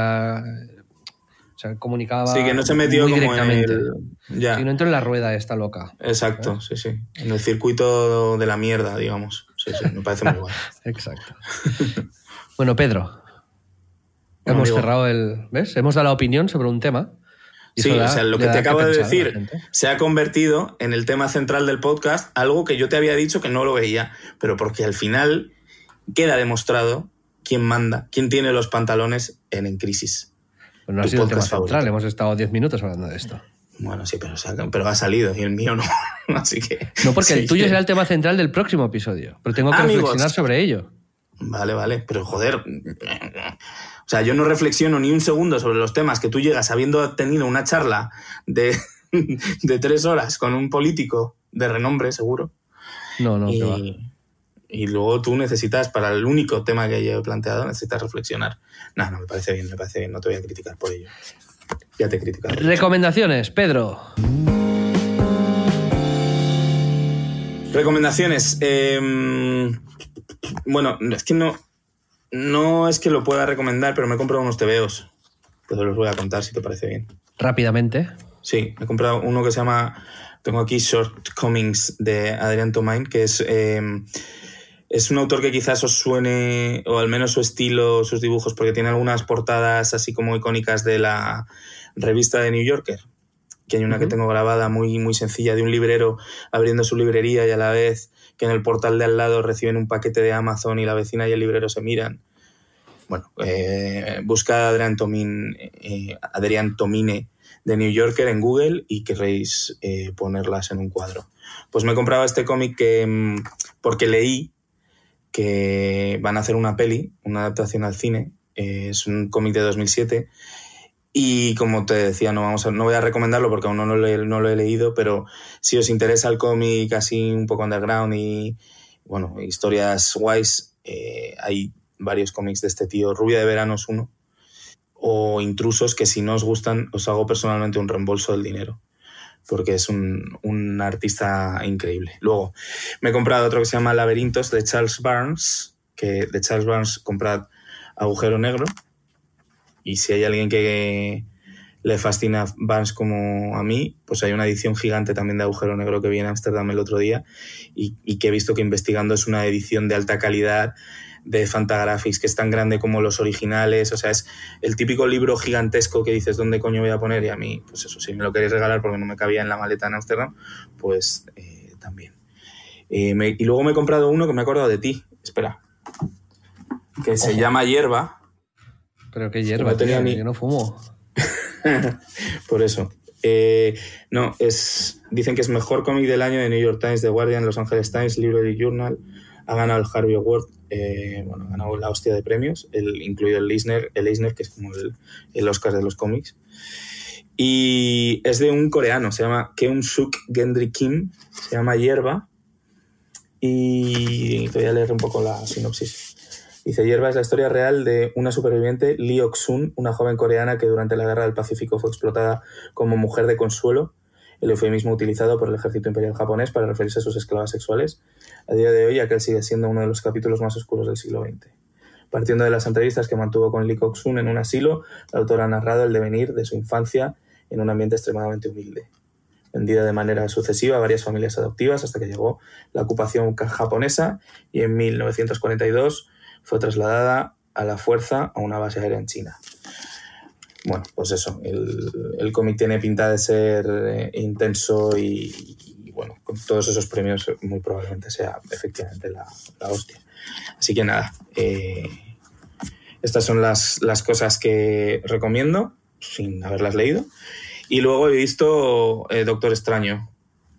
[SPEAKER 5] sea, comunicaba.
[SPEAKER 6] Sí, que no se metió
[SPEAKER 5] muy
[SPEAKER 6] como
[SPEAKER 5] directamente.
[SPEAKER 6] Ya.
[SPEAKER 5] Sí, no entró en la rueda esta loca.
[SPEAKER 6] Exacto, ¿sabes? Sí. En el circuito de la mierda, digamos. Sí, me parece muy guay.
[SPEAKER 5] Exacto. Bueno, Pedro. Hemos cerrado ¿ves? Hemos dado la opinión sobre un tema.
[SPEAKER 6] Sí, o sea, lo que te acabo de decir se ha convertido en el tema central del podcast, algo que yo te había dicho que no lo veía, pero porque al final queda demostrado quién manda, quién tiene los pantalones en Crisis.
[SPEAKER 5] Pues no ha sido el tema central, hemos estado 10 minutos hablando de esto.
[SPEAKER 6] Bueno, sí, pero ha salido y el mío no. Así que...
[SPEAKER 5] No, porque el tuyo será el tema central del próximo episodio, pero tengo que reflexionar sobre ello.
[SPEAKER 6] Vale, pero joder... O sea, yo no reflexiono ni un segundo sobre los temas que tú llegas habiendo tenido una charla de 3 horas con un político de renombre, seguro.
[SPEAKER 5] No,
[SPEAKER 6] y luego tú necesitas, para el único tema que yo he planteado, necesitas reflexionar. No, me parece bien, no te voy a criticar por ello. Ya te he criticado.
[SPEAKER 5] Recomendaciones, Pedro.
[SPEAKER 6] Recomendaciones. Bueno, es que no es que lo pueda recomendar, pero me he comprado unos tebeos. Pues los voy a contar si te parece bien.
[SPEAKER 5] Rápidamente.
[SPEAKER 6] Sí, me he comprado uno que se llama... Tengo aquí Shortcomings de Adrián Tomain, que es un autor que quizás os suene, o al menos su estilo, sus dibujos, porque tiene algunas portadas así como icónicas de la revista de New Yorker. Que hay una que tengo grabada muy, muy sencilla de un librero abriendo su librería y a la vez que en el portal de al lado reciben un paquete de Amazon y la vecina y el librero se miran. Bueno, busca a Adrián Tomine The New Yorker en Google y querréis ponerlas en un cuadro. Pues me he comprado este cómic porque leí que van a hacer una peli, una adaptación al cine. Es un cómic de 2007 y como te decía, no voy a recomendarlo porque aún no lo he leído, pero si os interesa el cómic así un poco underground y bueno, historias guays, hay varios cómics de este tío. Rubia de Verano es uno, o Intrusos, que si no os gustan os hago personalmente un reembolso del dinero porque es un artista increíble. Luego me he comprado otro que se llama Laberintos de Charles Barnes, que de Charles Barnes comprad Agujero Negro, y si hay alguien que le fascina Barnes como a mí, pues hay una edición gigante también de Agujero Negro que vi en Ámsterdam el otro día y que he visto que investigando es una edición de alta calidad de Fantagraphics, que es tan grande como los originales, o sea, es el típico libro gigantesco que dices, ¿dónde coño voy a poner? Y a mí, pues eso, si me lo queréis regalar porque no me cabía en la maleta en Ámsterdam, pues también. Y luego me he comprado uno que me he acordado de ti, espera, que se llama Hierba.
[SPEAKER 5] Pero qué hierba, no tenía yo no fumo.
[SPEAKER 6] Por eso. Dicen que es mejor cómic del año de New York Times, The Guardian, Los Angeles Times, Library Journal. Ha ganado el Harvey Award, ha ganado la hostia de premios, incluido el Eisner, que es como el Oscar de los cómics. Y es de un coreano, se llama Keum-suk Gendry Kim, se llama Hierba. Y te voy a leer un poco la sinopsis. Dice, Hierba es la historia real de una superviviente, Lee Ok-sun, una joven coreana que durante la Guerra del Pacífico fue explotada como mujer de consuelo, el eufemismo utilizado por el ejército imperial japonés para referirse a sus esclavas sexuales. A día de hoy, aquel sigue siendo uno de los capítulos más oscuros del siglo XX. Partiendo de las entrevistas que mantuvo con Lee Ok-sun en un asilo, la autora ha narrado el devenir de su infancia en un ambiente extremadamente humilde. Vendida de manera sucesiva a varias familias adoptivas hasta que llegó la ocupación japonesa y en 1942 fue trasladada a la fuerza a una base aérea en China. Bueno, pues eso, el cómic tiene pinta de ser intenso y bueno, con todos esos premios muy probablemente sea efectivamente la hostia. Así que nada, estas son las cosas que recomiendo sin haberlas leído. Y luego he visto Doctor Extraño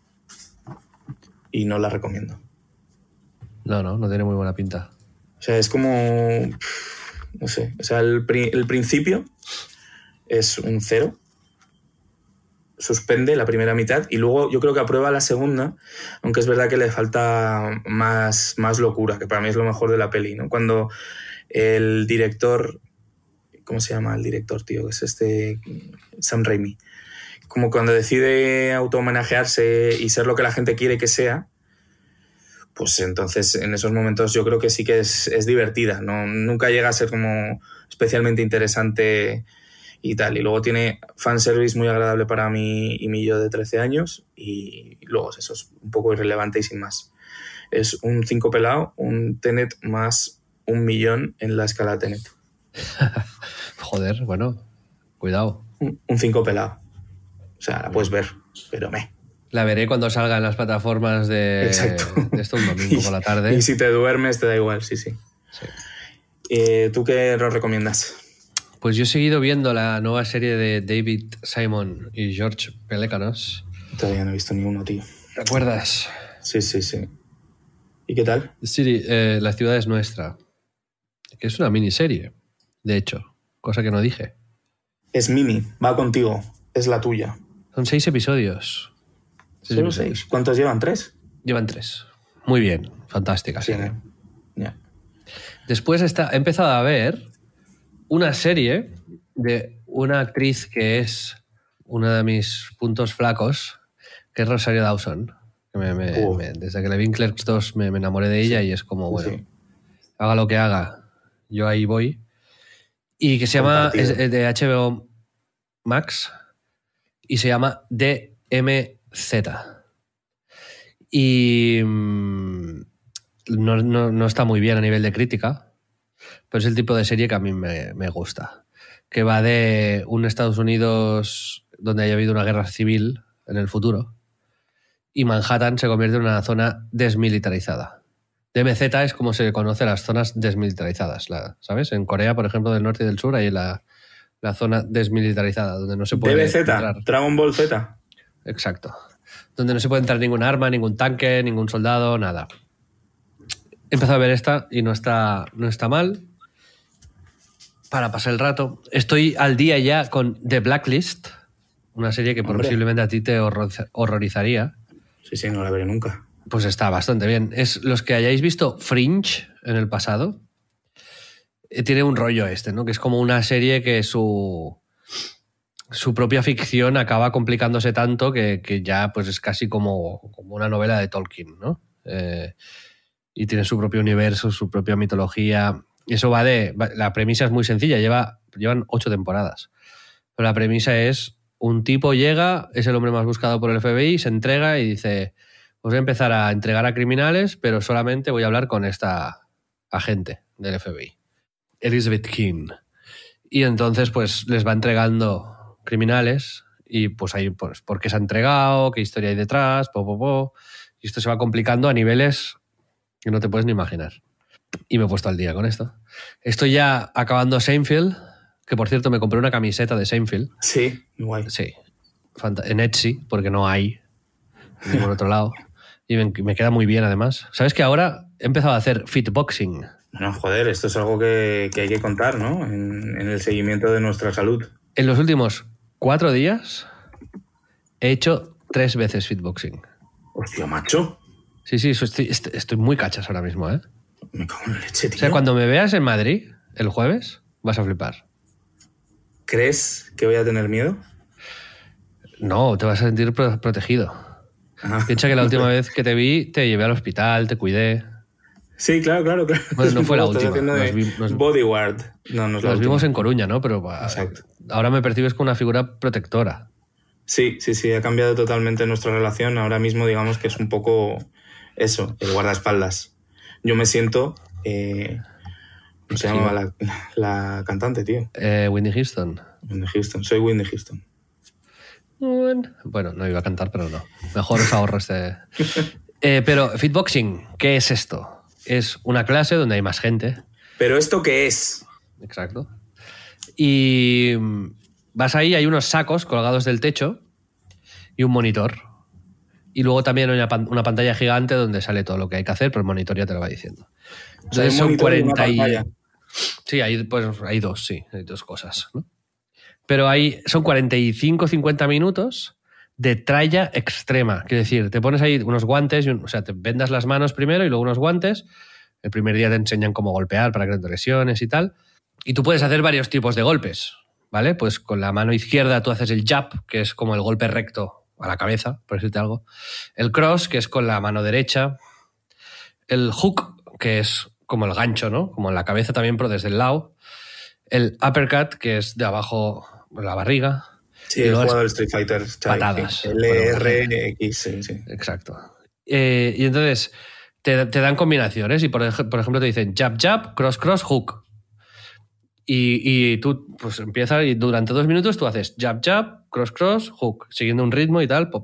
[SPEAKER 6] y no la recomiendo.
[SPEAKER 5] No tiene muy buena pinta.
[SPEAKER 6] O sea, es como, no sé, o sea, el principio es un 0, suspende la primera mitad y luego yo creo que aprueba la segunda, aunque es verdad que le falta más locura, que para mí es lo mejor de la peli, ¿no? Cuando el director, ¿cómo se llama el director, tío? Que es Sam Raimi. Como cuando decide auto-homenajearse y ser lo que la gente quiere que sea, pues entonces en esos momentos yo creo que sí que es divertida, ¿no? Nunca llega a ser como especialmente interesante y tal. Y luego tiene fanservice muy agradable para mí y mi yo de 13 años y luego eso es un poco irrelevante y sin más. Es un 5 pelado, un Tenet más 1 millón en la escala Tenet.
[SPEAKER 5] Joder, bueno, cuidado.
[SPEAKER 6] Un 5 pelado. O sea, la puedes ver, pero
[SPEAKER 5] La veré cuando salga en las plataformas de esto un domingo por la tarde.
[SPEAKER 6] Y si te duermes te da igual, sí. ¿Tú qué nos recomiendas?
[SPEAKER 5] Pues yo he seguido viendo la nueva serie de David Simon y George Pelecanos.
[SPEAKER 6] Todavía no he visto ninguno, tío.
[SPEAKER 5] ¿Te acuerdas?
[SPEAKER 6] Sí. ¿Y qué tal?
[SPEAKER 5] Sí, La ciudad es nuestra. Que es una miniserie, de hecho, cosa que no dije.
[SPEAKER 6] Es mini, va contigo, es la tuya.
[SPEAKER 5] Son 6 episodios.
[SPEAKER 6] ¿Solo 6? ¿Cuántos llevan? ¿3?
[SPEAKER 5] Llevan 3. Muy bien, fantástica.
[SPEAKER 6] Sí,
[SPEAKER 5] serie.
[SPEAKER 6] Yeah.
[SPEAKER 5] Después he empezado a ver una serie de una actriz que es uno de mis puntos flacos, que es Rosario Dawson. Desde que le vi en Clerks 2 me enamoré de ella y es como, bueno, haga lo que haga, yo ahí voy. Y que se llama, es de HBO Max, y se llama DMZ. Y no está muy bien a nivel de crítica, pero es el tipo de serie que a mí me gusta. Que va de un Estados Unidos donde haya habido una guerra civil en el futuro y Manhattan se convierte en una zona desmilitarizada. DMZ es como se conoce las zonas desmilitarizadas, ¿sabes? En Corea, por ejemplo, del norte y del sur hay la zona desmilitarizada, donde no se puede
[SPEAKER 6] DBZ,
[SPEAKER 5] entrar.
[SPEAKER 6] Dragon Ball Z.
[SPEAKER 5] Exacto. Donde no se puede entrar ningún arma, ningún tanque, ningún soldado, nada. He empezado a ver esta y no está mal. Para pasar el rato. Estoy al día ya con The Blacklist, una serie que posiblemente a ti te horrorizaría.
[SPEAKER 6] Sí, no la veré nunca.
[SPEAKER 5] Pues está bastante bien. Es los que hayáis visto Fringe en el pasado. Tiene un rollo ¿no? Que es como una serie que su propia ficción acaba complicándose tanto que ya pues es casi como una novela de Tolkien, ¿no? Y tiene su propio universo, su propia mitología. Y eso la premisa es muy sencilla, llevan 8 temporadas. Pero la premisa es, un tipo llega, es el hombre más buscado por el FBI, se entrega y dice, pues voy a empezar a entregar a criminales, pero solamente voy a hablar con esta agente del FBI, Elizabeth King. Y entonces pues les va entregando criminales y pues ahí pues por qué se ha entregado, qué historia hay detrás, y esto se va complicando a niveles que no te puedes ni imaginar. Y me he puesto al día con esto. Estoy ya acabando Seinfeld, que por cierto me compré una camiseta de Seinfeld.
[SPEAKER 6] Sí, guay.
[SPEAKER 5] Sí, en Etsy, porque no hay en ningún otro lado. Y me queda muy bien además. ¿Sabes que ahora he empezado a hacer fitboxing?
[SPEAKER 6] No, joder, esto es algo que hay que contar, ¿no? En el seguimiento de nuestra salud.
[SPEAKER 5] En los últimos 4 días he hecho 3 veces fitboxing.
[SPEAKER 6] Hostia, macho.
[SPEAKER 5] Sí, estoy muy cachas ahora mismo, ¿eh?
[SPEAKER 6] Me cago en la leche, tío.
[SPEAKER 5] O sea, cuando me veas en Madrid el jueves, vas a flipar.
[SPEAKER 6] ¿Crees que voy a tener miedo?
[SPEAKER 5] No, te vas a sentir protegido.
[SPEAKER 6] Ajá.
[SPEAKER 5] Piensa que la última vez que te vi, te llevé al hospital, te cuidé.
[SPEAKER 6] Sí, claro.
[SPEAKER 5] Bueno, no fue la última.
[SPEAKER 6] Bodyguard. No, no es la
[SPEAKER 5] nos
[SPEAKER 6] última.
[SPEAKER 5] vimos en Coruña, ¿no? Pero
[SPEAKER 6] Exacto.
[SPEAKER 5] Ahora me percibes como una figura protectora.
[SPEAKER 6] Sí, ha cambiado totalmente nuestra relación. Ahora mismo digamos que es un poco eso, el guardaespaldas. Yo me siento... ¿cómo se llama la cantante, tío?
[SPEAKER 5] Whitney Houston.
[SPEAKER 6] Whitney Houston. Soy Whitney Houston.
[SPEAKER 5] Bueno, no iba a cantar, pero no. Mejor os ahorro pero fitboxing, ¿qué es esto? Es una clase donde hay más gente.
[SPEAKER 6] ¿Pero esto qué es?
[SPEAKER 5] Exacto. Y vas ahí, hay unos sacos colgados del techo y un monitor. Y luego también hay una pantalla gigante donde sale todo lo que hay que hacer, pero el monitor ya te lo va diciendo. Entonces son 40 Sí, hay 2, hay 2 cosas, ¿no? Pero son 45-50 minutos de tralla extrema. Quiero decir, te pones ahí unos guantes, o sea, te vendas las manos primero y luego unos guantes. El primer día te enseñan cómo golpear para que no te lesiones y tal. Y tú puedes hacer varios tipos de golpes, ¿vale? Pues con la mano izquierda tú haces el jab, que es como el golpe recto a la cabeza, por decirte algo. El cross, que es con la mano derecha. El hook, que es como el gancho, ¿no? Como en la cabeza también, pero desde el lado. El uppercut, que es de abajo la barriga.
[SPEAKER 6] Sí, he jugado el Street Fighter.
[SPEAKER 5] Patadas.
[SPEAKER 6] LRX, sí.
[SPEAKER 5] Exacto. Y entonces te dan combinaciones y por ejemplo te dicen jab, cross, hook. Y tú pues empiezas y durante 2 minutos tú haces jab, cross, hook, siguiendo un ritmo y tal, pum.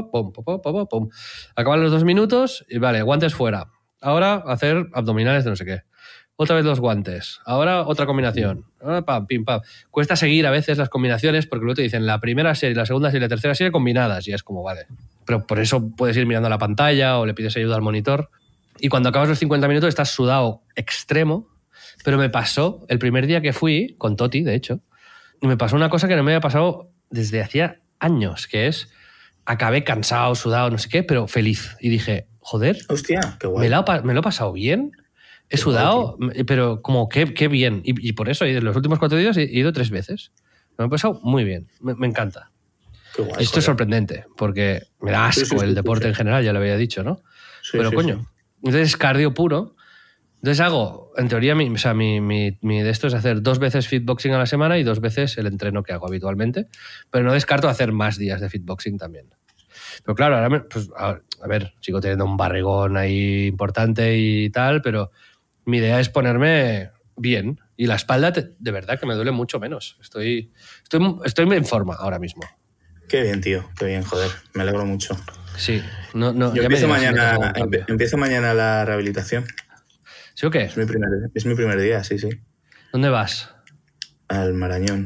[SPEAKER 5] Acaban los 2 minutos y vale, guantes fuera. Ahora hacer abdominales de no sé qué. Otra vez los guantes. Ahora otra combinación. Ahora pam. Cuesta seguir a veces las combinaciones porque luego te dicen la primera serie, la segunda serie y la tercera serie combinadas y es como, vale. Pero por eso puedes ir mirando la pantalla o le pides ayuda al monitor. Y cuando acabas los 50 minutos estás sudado extremo. Pero me pasó el primer día que fui, con Toti, de hecho, y me pasó una cosa que no me había pasado desde hacía años, que es, acabé cansado, sudado, no sé qué, pero feliz. Y dije, joder,
[SPEAKER 6] hostia, qué guay.
[SPEAKER 5] Me lo he pasado bien, he sudado, pero como qué bien. Y por eso, en los últimos 4 días he ido 3 veces. Me lo he pasado muy bien, me encanta.
[SPEAKER 6] Qué guay,
[SPEAKER 5] esto es sorprendente, porque me da asco el deporte en general, ya lo había dicho, ¿no? Pero coño, entonces es cardio puro. Entonces hago, en teoría, mi de esto es hacer 2 veces fitboxing a la semana y 2 veces el entreno que hago habitualmente, pero no descarto hacer más días de fitboxing también. Pero claro, ahora pues, a ver, sigo teniendo un barrigón ahí importante y tal, pero mi idea es ponerme bien. Y la espalda, de verdad, que me duele mucho menos. Estoy en forma ahora mismo.
[SPEAKER 6] Qué bien, tío. Qué bien, joder. Me alegro mucho.
[SPEAKER 5] Sí. No,
[SPEAKER 6] yo empiezo mañana la rehabilitación.
[SPEAKER 5] ¿Sí o qué?
[SPEAKER 6] Es mi primer día, sí.
[SPEAKER 5] ¿Dónde vas?
[SPEAKER 6] Al Marañón.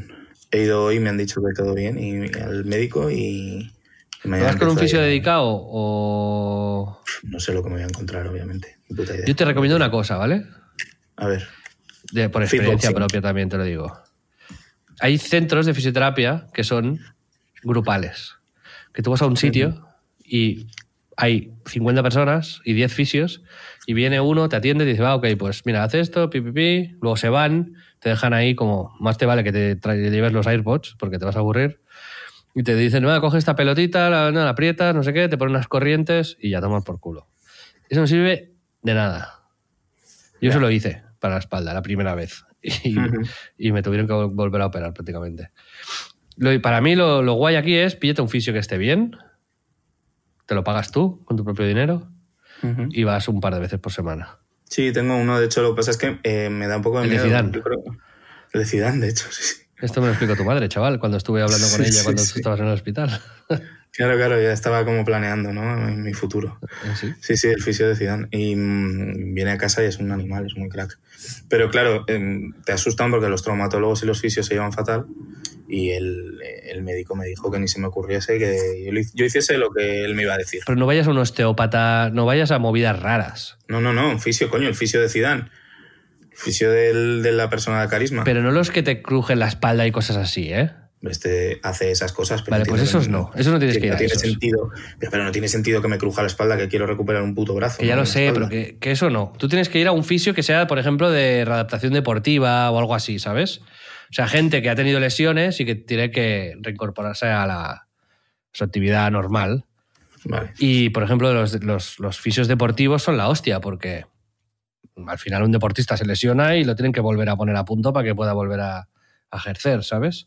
[SPEAKER 6] He ido hoy, me han dicho que todo bien, y al médico y mañana.
[SPEAKER 5] ¿Vas con un fisio
[SPEAKER 6] empiezo a ir.
[SPEAKER 5] dedicado o...?
[SPEAKER 6] No sé lo que me voy a encontrar, obviamente. Ni puta idea.
[SPEAKER 5] Yo te recomiendo una cosa, ¿vale?
[SPEAKER 6] A ver.
[SPEAKER 5] Por experiencia
[SPEAKER 6] Fitboxing.
[SPEAKER 5] propia también te lo digo. Hay centros de fisioterapia que son grupales. Que tú vas a un sitio y hay 50 personas y 10 fisios y viene uno, te atiende y dice, ok, pues mira, haz esto, pi, luego se van, te dejan ahí como, más te vale que te lleves los AirPods porque te vas a aburrir y te dicen, no, coge esta pelotita, la aprietas, no sé qué, te ponen unas corrientes y ya tomas por culo. Eso no sirve de nada. Yo eso lo hice para la espalda la primera vez y me tuvieron que volver a operar prácticamente. Para mí lo guay aquí es píllate un fisio que esté bien, te lo pagas tú con tu propio dinero y vas un par de veces por semana.
[SPEAKER 6] Sí, tengo uno, de hecho lo que pasa es que me da un poco de miedo.
[SPEAKER 5] El de Zidane.
[SPEAKER 6] Yo creo- El de Zidane, de hecho, sí.
[SPEAKER 5] Esto me lo explicó tu madre, chaval, cuando estuve hablando con ella cuando tú
[SPEAKER 6] Sí.
[SPEAKER 5] estabas en el hospital.
[SPEAKER 6] Claro, ya estaba como planeando, ¿no? En mi futuro.
[SPEAKER 5] ¿Sí?
[SPEAKER 6] Sí, el fisio de Zidane. Y viene a casa y es un animal, es muy crack. Pero claro, te asustan porque los traumatólogos y los fisios se llevan fatal y el médico me dijo que ni se me ocurriese que yo hiciese lo que él me iba a decir.
[SPEAKER 5] Pero no vayas a un osteópata, no vayas a movidas raras.
[SPEAKER 6] No, un fisio, coño, el fisio de Zidane. El fisio de la persona de carisma.
[SPEAKER 5] Pero no los que te crujen la espalda y cosas así, ¿eh?
[SPEAKER 6] Este hace esas cosas. Pero
[SPEAKER 5] Vale, pues
[SPEAKER 6] entiendo
[SPEAKER 5] esos
[SPEAKER 6] que
[SPEAKER 5] no. Eso no tienes que ir a
[SPEAKER 6] tiene
[SPEAKER 5] esos.
[SPEAKER 6] sentido. Pero no tiene sentido que me cruja la espalda, que quiero recuperar un puto brazo.
[SPEAKER 5] Que ya
[SPEAKER 6] ¿no?
[SPEAKER 5] lo
[SPEAKER 6] La
[SPEAKER 5] sé,
[SPEAKER 6] espalda.
[SPEAKER 5] pero que eso no. Tú tienes que ir a un fisio que sea, por ejemplo, de readaptación deportiva o algo así, ¿sabes? O sea, gente que ha tenido lesiones y que tiene que reincorporarse a su actividad normal.
[SPEAKER 6] Vale.
[SPEAKER 5] Y, por ejemplo, los fisios deportivos son la hostia, porque al final un deportista se lesiona y lo tienen que volver a poner a punto para que pueda volver a ejercer, ¿sabes?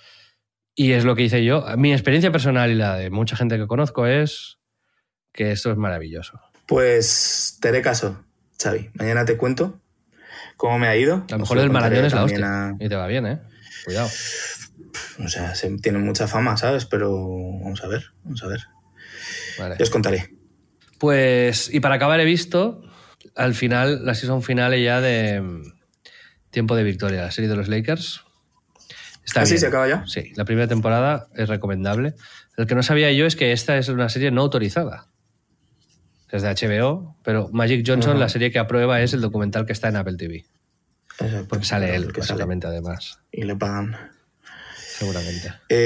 [SPEAKER 5] Y es lo que hice yo. Mi experiencia personal y la de mucha gente que conozco es que esto es maravilloso.
[SPEAKER 6] Pues te haré caso, Xavi. Mañana te cuento cómo me ha ido.
[SPEAKER 5] A lo mejor el
[SPEAKER 6] contaré
[SPEAKER 5] marañón es la
[SPEAKER 6] también
[SPEAKER 5] hostia. Y te va bien, ¿eh? Cuidado.
[SPEAKER 6] O sea, tiene mucha fama, ¿sabes? Pero vamos a ver.
[SPEAKER 5] Vale.
[SPEAKER 6] Ya os contaré.
[SPEAKER 5] Pues, y para acabar he visto al final, la season finale ya de Tiempo de Victoria, la serie de los Lakers. Está
[SPEAKER 6] ¿Sí
[SPEAKER 5] bien.
[SPEAKER 6] se acaba ya?
[SPEAKER 5] Sí, la primera temporada es recomendable. Lo que no sabía yo es que esta es una serie no autorizada. Es de HBO, pero Magic Johnson, la serie que aprueba es el documental que está en Apple TV.
[SPEAKER 6] Exacto.
[SPEAKER 5] Porque sale
[SPEAKER 6] Claro,
[SPEAKER 5] él,
[SPEAKER 6] porque
[SPEAKER 5] básicamente, además.
[SPEAKER 6] Y le pagan.
[SPEAKER 5] Seguramente.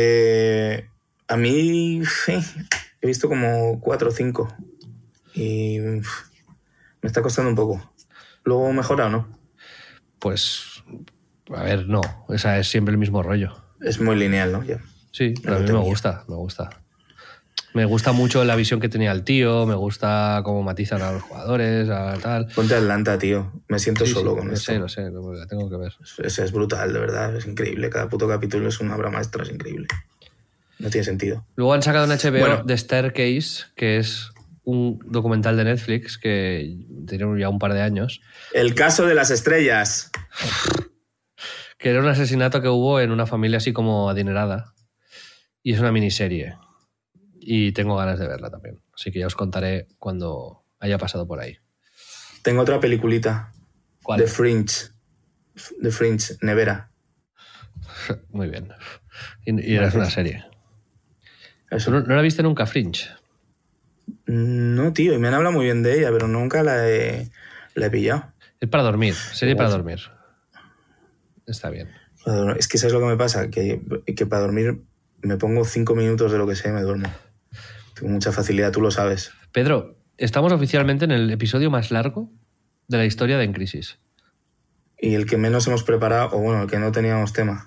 [SPEAKER 6] A mí he visto como 4 o 5 y me está costando un poco. ¿Luego mejora o no?
[SPEAKER 5] Pues, a ver, no. O sea, es siempre el mismo rollo.
[SPEAKER 6] Es muy lineal, ¿no? Ya.
[SPEAKER 5] Sí, pero
[SPEAKER 6] No
[SPEAKER 5] a mí
[SPEAKER 6] lo
[SPEAKER 5] me
[SPEAKER 6] tenía.
[SPEAKER 5] gusta. Me gusta mucho la visión que tenía el tío, me gusta cómo matizan a los jugadores, a tal.
[SPEAKER 6] Ponte Atlanta, tío. Me siento
[SPEAKER 5] Sí,
[SPEAKER 6] solo
[SPEAKER 5] sí,
[SPEAKER 6] con
[SPEAKER 5] lo
[SPEAKER 6] esto.
[SPEAKER 5] sé, la tengo que ver.
[SPEAKER 6] Es brutal, de verdad. Es increíble. Cada puto capítulo es una obra maestra. Es increíble. No tiene sentido.
[SPEAKER 5] Luego han sacado en HBO
[SPEAKER 6] Bueno.
[SPEAKER 5] The Staircase, que es un documental de Netflix que tiene ya un par de años,
[SPEAKER 6] El caso de las estrellas.
[SPEAKER 5] que era un asesinato que hubo en una familia así como adinerada. Y es una miniserie. Y tengo ganas de verla también. Así que ya os contaré cuando haya pasado por ahí.
[SPEAKER 6] Tengo otra peliculita.
[SPEAKER 5] ¿Cuál?
[SPEAKER 6] The Fringe, Nevera.
[SPEAKER 5] Muy bien. Y era una serie.
[SPEAKER 6] Eso.
[SPEAKER 5] ¿No la viste nunca, Fringe?
[SPEAKER 6] No, tío, y me han hablado muy bien de ella, pero nunca la he pillado.
[SPEAKER 5] Es para dormir, serie para dormir. Está bien.
[SPEAKER 6] Es que ¿sabes lo que me pasa? Que para dormir me pongo 5 minutos de lo que sea y me duermo. Tengo mucha facilidad, tú lo sabes.
[SPEAKER 5] Pedro, estamos oficialmente en el episodio más largo de la historia de En Crisis.
[SPEAKER 6] Y el que menos hemos preparado, o bueno, el que no teníamos tema.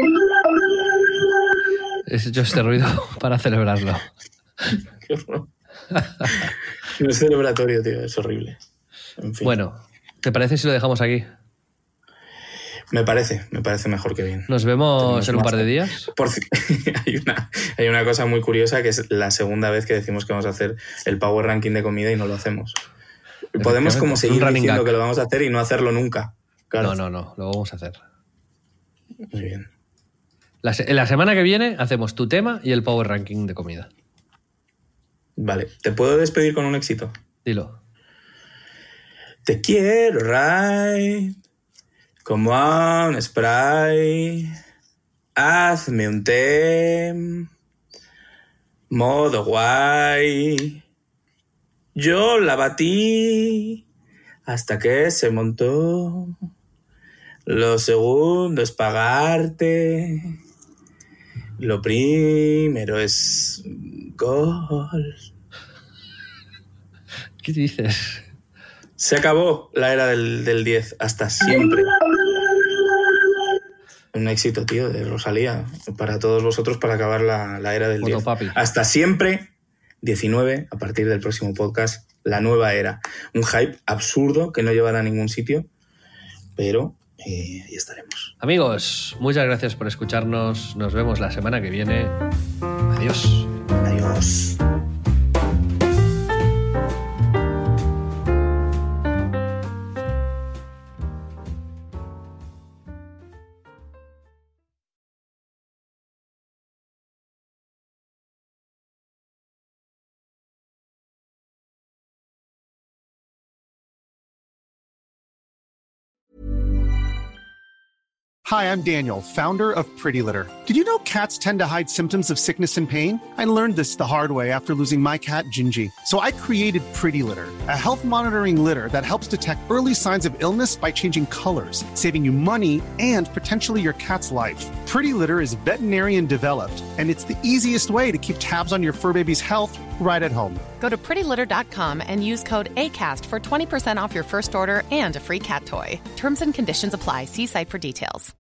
[SPEAKER 5] He hecho este ruido para celebrarlo.
[SPEAKER 6] Qué horror. No es celebratorio, tío, es horrible. En fin.
[SPEAKER 5] Bueno, ¿te parece si lo dejamos aquí?
[SPEAKER 6] Me parece mejor que bien.
[SPEAKER 5] Nos vemos
[SPEAKER 6] Tenemos
[SPEAKER 5] en un
[SPEAKER 6] más.
[SPEAKER 5] par de días.
[SPEAKER 6] Hay una cosa muy curiosa que es la segunda vez que decimos que vamos a hacer el Power Ranking de comida y no lo hacemos. Podemos como
[SPEAKER 5] Un
[SPEAKER 6] seguir
[SPEAKER 5] running
[SPEAKER 6] diciendo
[SPEAKER 5] gag.
[SPEAKER 6] que lo vamos a hacer y no hacerlo nunca. Claro.
[SPEAKER 5] No, lo vamos a hacer.
[SPEAKER 6] Muy bien.
[SPEAKER 5] La semana que viene hacemos tu tema y el Power Ranking de comida.
[SPEAKER 6] Vale, ¿te puedo despedir con un éxito?
[SPEAKER 5] Dilo.
[SPEAKER 6] Te quiero, right, como a un spray. Hazme un té, modo guay. Yo la batí hasta que se montó. Lo segundo es pagarte. Lo primero es gol.
[SPEAKER 5] ¿Qué dices?
[SPEAKER 6] Se acabó la era del 10. Hasta siempre. Un éxito, tío, de Rosalía. Para todos vosotros, para acabar la era del 10.
[SPEAKER 5] Papi.
[SPEAKER 6] Hasta siempre, 19, a partir del próximo podcast, la nueva era. Un hype absurdo que no llevará a ningún sitio, pero ahí estaremos.
[SPEAKER 5] Amigos, muchas gracias por escucharnos. Nos vemos la semana que viene. Adiós.
[SPEAKER 6] Adiós.
[SPEAKER 7] Hi, I'm Daniel, founder of Pretty Litter. Did you know cats tend to hide symptoms of sickness and pain? I learned this the hard way after losing my cat, Gingy. So I created Pretty Litter, a health monitoring litter that helps detect early signs of illness by changing colors, saving you money and potentially your cat's life. Pretty Litter is veterinarian developed, and it's the easiest way to keep tabs on your fur baby's health right at home.
[SPEAKER 2] Go to prettylitter.com and use code ACAST for 20% off your first order and a free cat toy. Terms and conditions apply. See site for details.